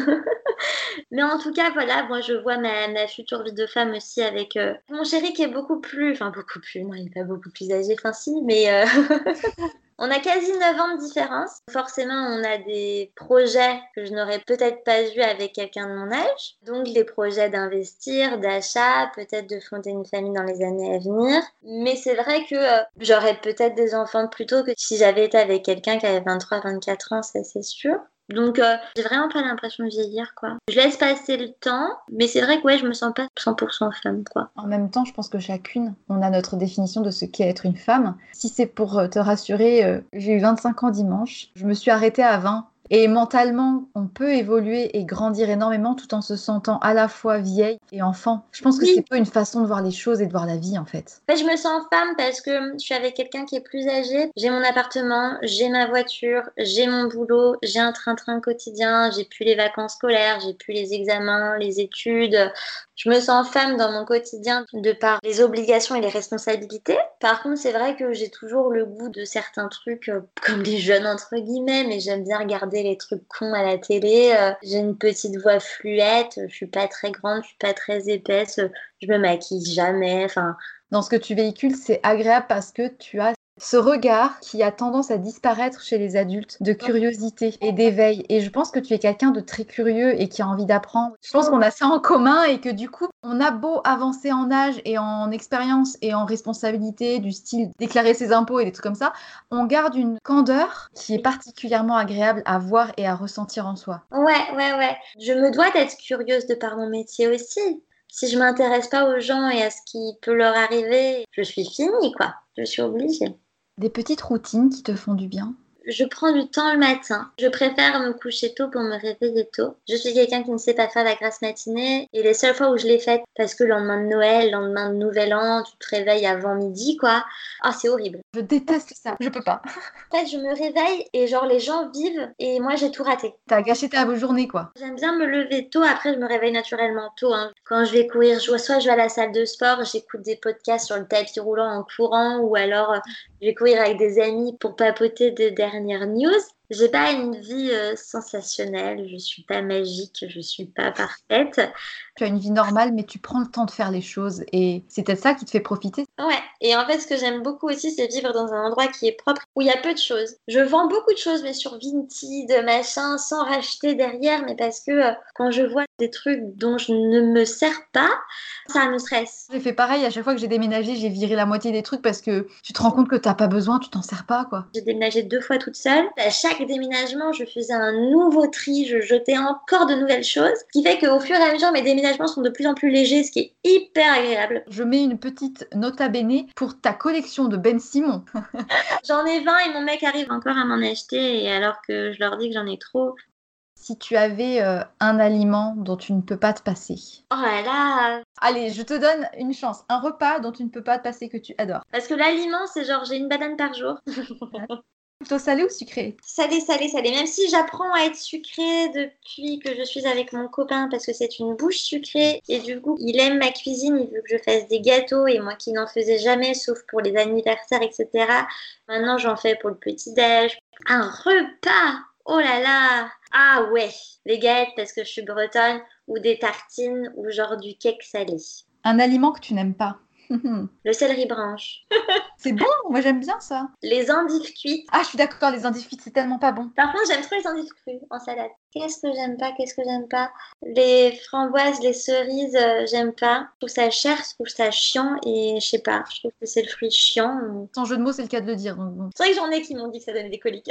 Mais en tout cas, voilà, moi je vois ma, ma future vie de femme aussi avec euh, mon chéri qui est beaucoup plus, enfin beaucoup plus, non, il est pas beaucoup plus âgé, enfin si, mais euh... on a quasi neuf ans de différence. Forcément, on a des projets que je n'aurais peut-être pas eu avec quelqu'un de mon âge. Donc, des projets d'investir, d'achat, peut-être de fonder une famille dans les années à venir. Mais c'est vrai que euh, j'aurais peut-être des enfants plus tôt que si j'avais été avec quelqu'un qui avait vingt-trois vingt-quatre ans, ça c'est sûr. Donc, euh, j'ai vraiment pas l'impression de vieillir, quoi. Je laisse passer le temps, mais c'est vrai que ouais, je me sens pas cent pour cent femme, quoi. En même temps, je pense que chacune, on a notre définition de ce qu'est être une femme. Si c'est pour te rassurer, euh, j'ai eu vingt-cinq ans dimanche, je me suis arrêtée à vingt. Et mentalement, on peut évoluer et grandir énormément tout en se sentant à la fois vieille et enfant. Je pense que Oui. c'est pas une façon de voir les choses et de voir la vie, en fait. En fait, je me sens femme parce que je suis avec quelqu'un qui est plus âgé. J'ai mon appartement, j'ai ma voiture, j'ai mon boulot, j'ai un train-train quotidien, j'ai plus les vacances scolaires, j'ai plus les examens, les études. Je me sens femme dans mon quotidien de par les obligations et les responsabilités. Par contre, c'est vrai que j'ai toujours le goût de certains trucs euh, comme les jeunes entre guillemets, mais j'aime bien regarder les trucs cons à la télé. Euh, j'ai une petite voix fluette, je suis pas très grande, je suis pas très épaisse, je me maquille jamais, enfin... Dans ce que tu véhicules, c'est agréable parce que tu as Ce regard qui a tendance à disparaître chez les adultes de curiosité et d'éveil. Et je pense que tu es quelqu'un de très curieux et qui a envie d'apprendre. Je pense qu'on a ça en commun et que du coup, on a beau avancer en âge et en expérience et en responsabilité, du style déclarer ses impôts et des trucs comme ça, on garde une candeur qui est particulièrement agréable à voir et à ressentir en soi. Ouais, ouais, ouais. Je me dois d'être curieuse de par mon métier aussi. Si je m'intéresse pas aux gens et à ce qui peut leur arriver, je suis finie, quoi. Je suis obligée. Des petites routines qui te font du bien. Je prends du temps le matin. Je préfère me coucher tôt pour me réveiller tôt. Je suis quelqu'un qui ne sait pas faire la grasse matinée. Et les seules fois où je l'ai faite, parce que le lendemain de Noël, lendemain de Nouvel An, tu te réveilles avant midi, quoi. Ah, c'est horrible. Je déteste ça. Je peux pas. En fait, je me réveille et genre les gens vivent et moi j'ai tout raté. T'as gâché ta journée, quoi. J'aime bien me lever tôt. Après, je me réveille naturellement tôt. Hein. Quand je vais courir, je, soit je vais à la salle de sport, j'écoute des podcasts sur le tapis roulant en courant ou alors... Je vais courir avec des amis pour papoter des dernières news. J'ai pas une vie euh, sensationnelle, je suis pas magique, je suis pas parfaite. Tu as une vie normale, mais tu prends le temps de faire les choses et c'est peut-être ça qui te fait profiter. Ouais, et en fait, ce que j'aime beaucoup aussi, c'est vivre dans un endroit qui est propre, où il y a peu de choses. Je vends beaucoup de choses, mais sur Vinted, machin, sans racheter derrière, mais parce que euh, quand je vois des trucs dont je ne me sers pas, ça me stresse. J'ai fait pareil, à chaque fois que j'ai déménagé, j'ai viré la moitié des trucs parce que tu te rends compte que t'as pas besoin, tu t'en sers pas, quoi. J'ai déménagé deux fois toute seule. À chaque déménagement, je faisais un nouveau tri, je jetais encore de nouvelles choses, ce qui fait qu'au fur et à mesure, mes déménagements sont de plus en plus légers, ce qui est hyper agréable. Je mets une petite nota bene pour ta collection de Ben Simon. J'en ai vingt et mon mec arrive encore à m'en acheter, et alors que je leur dis que j'en ai trop. Si tu avais euh, un aliment dont tu ne peux pas te passer. Oh là là. Allez, je te donne une chance. Un repas dont tu ne peux pas te passer que tu adores. Parce que l'aliment, c'est genre j'ai une banane par jour. Plutôt salé ou sucré? Salé, salé, salé. Même si j'apprends à être sucrée depuis que je suis avec mon copain parce que c'est une bouche sucrée et du coup il aime ma cuisine, il veut que je fasse des gâteaux et moi qui n'en faisais jamais sauf pour les anniversaires, et cetera. Maintenant j'en fais pour le petit-déj. Un repas! Oh là là! Ah ouais! Les galettes parce que je suis bretonne ou des tartines ou genre du cake salé. Un aliment que tu n'aimes pas? Le céleri branche. C'est bon, moi j'aime bien ça. Les endives cuites. Ah, je suis d'accord, les endives cuites, c'est tellement pas bon. Par contre, j'aime trop les endives crues en salade. Qu'est-ce que j'aime pas, qu'est-ce que j'aime pas? Les framboises, les cerises, euh, j'aime pas. Je trouve ça cher, je trouve ça chiant et je sais pas, je trouve que c'est le fruit chiant. Sans jeu de mots, c'est le cas de le dire. Donc bon. C'est vrai que j'en ai qui m'ont dit que ça donnait des coliques.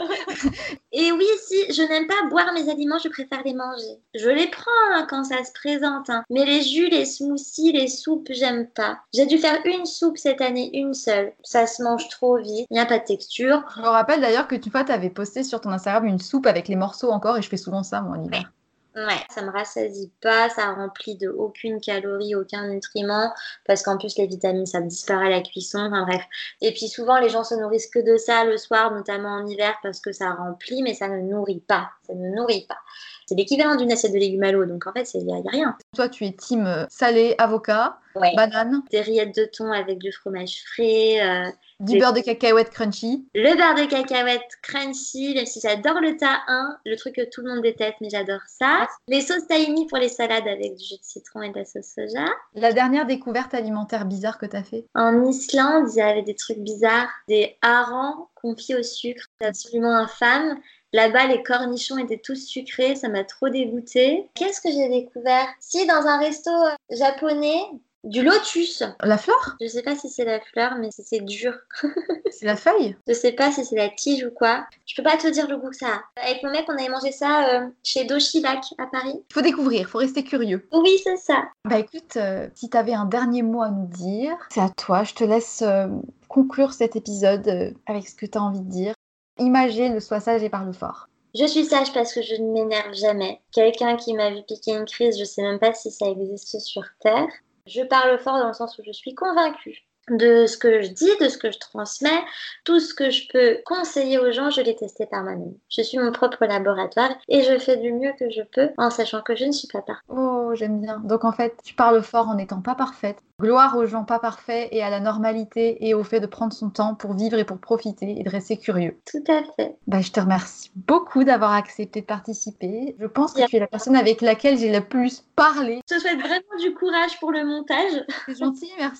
Et oui, si, je n'aime pas boire mes aliments, je préfère les manger. Je les prends hein, quand ça se présente, hein. Mais les jus, les smoothies, les soupes, j'aime pas. J'ai dû faire une soupe cette année, une seule. Ça se mange trop vite, il n'y a pas de texture. Je me rappelle d'ailleurs que tu avais posté sur ton Instagram une soupe avec les morceaux encore et je fais souvent ça moi en hiver. Ouais, ça me rassasie pas, ça remplit de aucune calorie, aucun nutriment, parce qu'en plus les vitamines ça disparaît à la cuisson, enfin bref. Et puis souvent les gens se nourrissent que de ça le soir, notamment en hiver, parce que ça remplit, mais ça ne nourrit pas, ça ne nourrit pas. C'est l'équivalent d'une assiette de légumes à l'eau, donc en fait il n'y a, a rien. Toi tu es team salé, avocat, ouais. banane. Des rillettes de thon avec du fromage frais. Euh, du beurre de cacahuète crunchy. Le beurre de cacahuète crunchy, même si j'adore le tahine, le truc que tout le monde déteste, mais j'adore ça. Les sauces tahini pour les salades avec du jus de citron et de la sauce soja. La dernière découverte alimentaire bizarre que tu as fait? En Islande, il y avait des trucs bizarres, des harengs confits au sucre, c'est absolument infâme. Là-bas, les cornichons étaient tous sucrés, ça m'a trop dégoûtée. Qu'est-ce que j'ai découvert? Si, dans un resto japonais, du lotus. La fleur? Je sais pas si c'est la fleur, mais si c'est dur. C'est la feuille? Je sais pas si c'est la tige ou quoi. Je peux pas te dire le goût que ça a. Avec mon mec, on avait mangé ça euh, chez Doshibac à Paris. Faut découvrir, faut rester curieux. Oui, c'est ça. Bah écoute, euh, si t'avais un dernier mot à nous dire, c'est à toi. Je te laisse euh, conclure cet épisode euh, avec ce que t'as envie de dire. Imager le sois sage et parle fort. Je suis sage parce que je ne m'énerve jamais. Quelqu'un qui m'a vu piquer une crise, je sais même pas si ça existe sur Terre. Je parle fort dans le sens où je suis convaincue de ce que je dis, de ce que je transmets. Tout ce que je peux conseiller aux gens, je l'ai testé par moi-même. Je suis mon propre laboratoire et je fais du mieux que je peux en sachant que je ne suis pas parfaite. Oh, j'aime bien. Donc en fait, tu parles fort en n'étant pas parfaite. Gloire aux gens pas parfaits et à la normalité et au fait de prendre son temps pour vivre et pour profiter et de rester curieux. Tout à fait. Bah, je te remercie beaucoup d'avoir accepté de participer. Je pense que tu es la personne avec laquelle j'ai le plus parlé. Je te souhaite vraiment du courage pour le montage. C'est gentil, merci.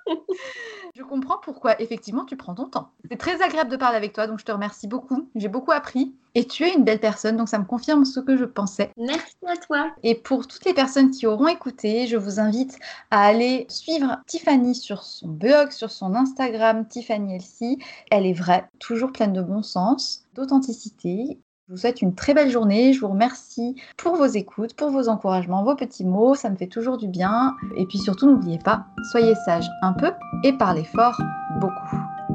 Je comprends pourquoi, effectivement, tu prends ton temps. C'est très agréable de parler avec toi, donc je te remercie beaucoup. J'ai beaucoup appris. Et tu es une belle personne, donc ça me confirme ce que je pensais. Merci à toi. Et pour toutes les personnes qui auront écouté, je vous invite à aller suivre Tiffany sur son blog, sur son Instagram, Tiffany Elsie. Elle est vraie, toujours pleine de bon sens, d'authenticité. Je vous souhaite une très belle journée. Je vous remercie pour vos écoutes, pour vos encouragements, vos petits mots. Ça me fait toujours du bien. Et puis surtout, n'oubliez pas, soyez sages un peu et parlez fort beaucoup.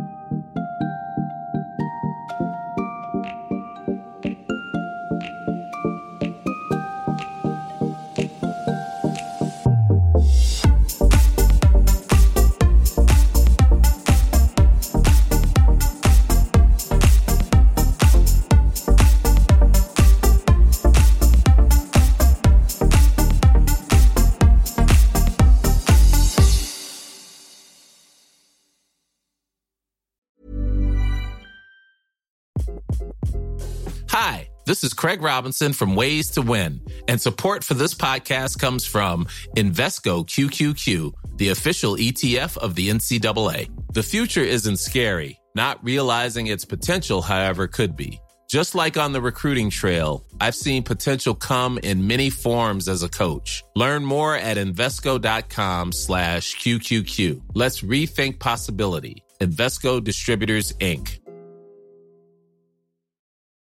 Hi, this is Craig Robinson from Ways to Win, and support for this podcast comes from Invesco Q Q Q, the official E T F of the N C double A. The future isn't scary. Not realizing its potential, however, could be. Just like on the recruiting trail, I've seen potential come in many forms as a coach. Learn more at Invesco.com slash QQQ. Let's rethink possibility. Invesco Distributors, Incorporated.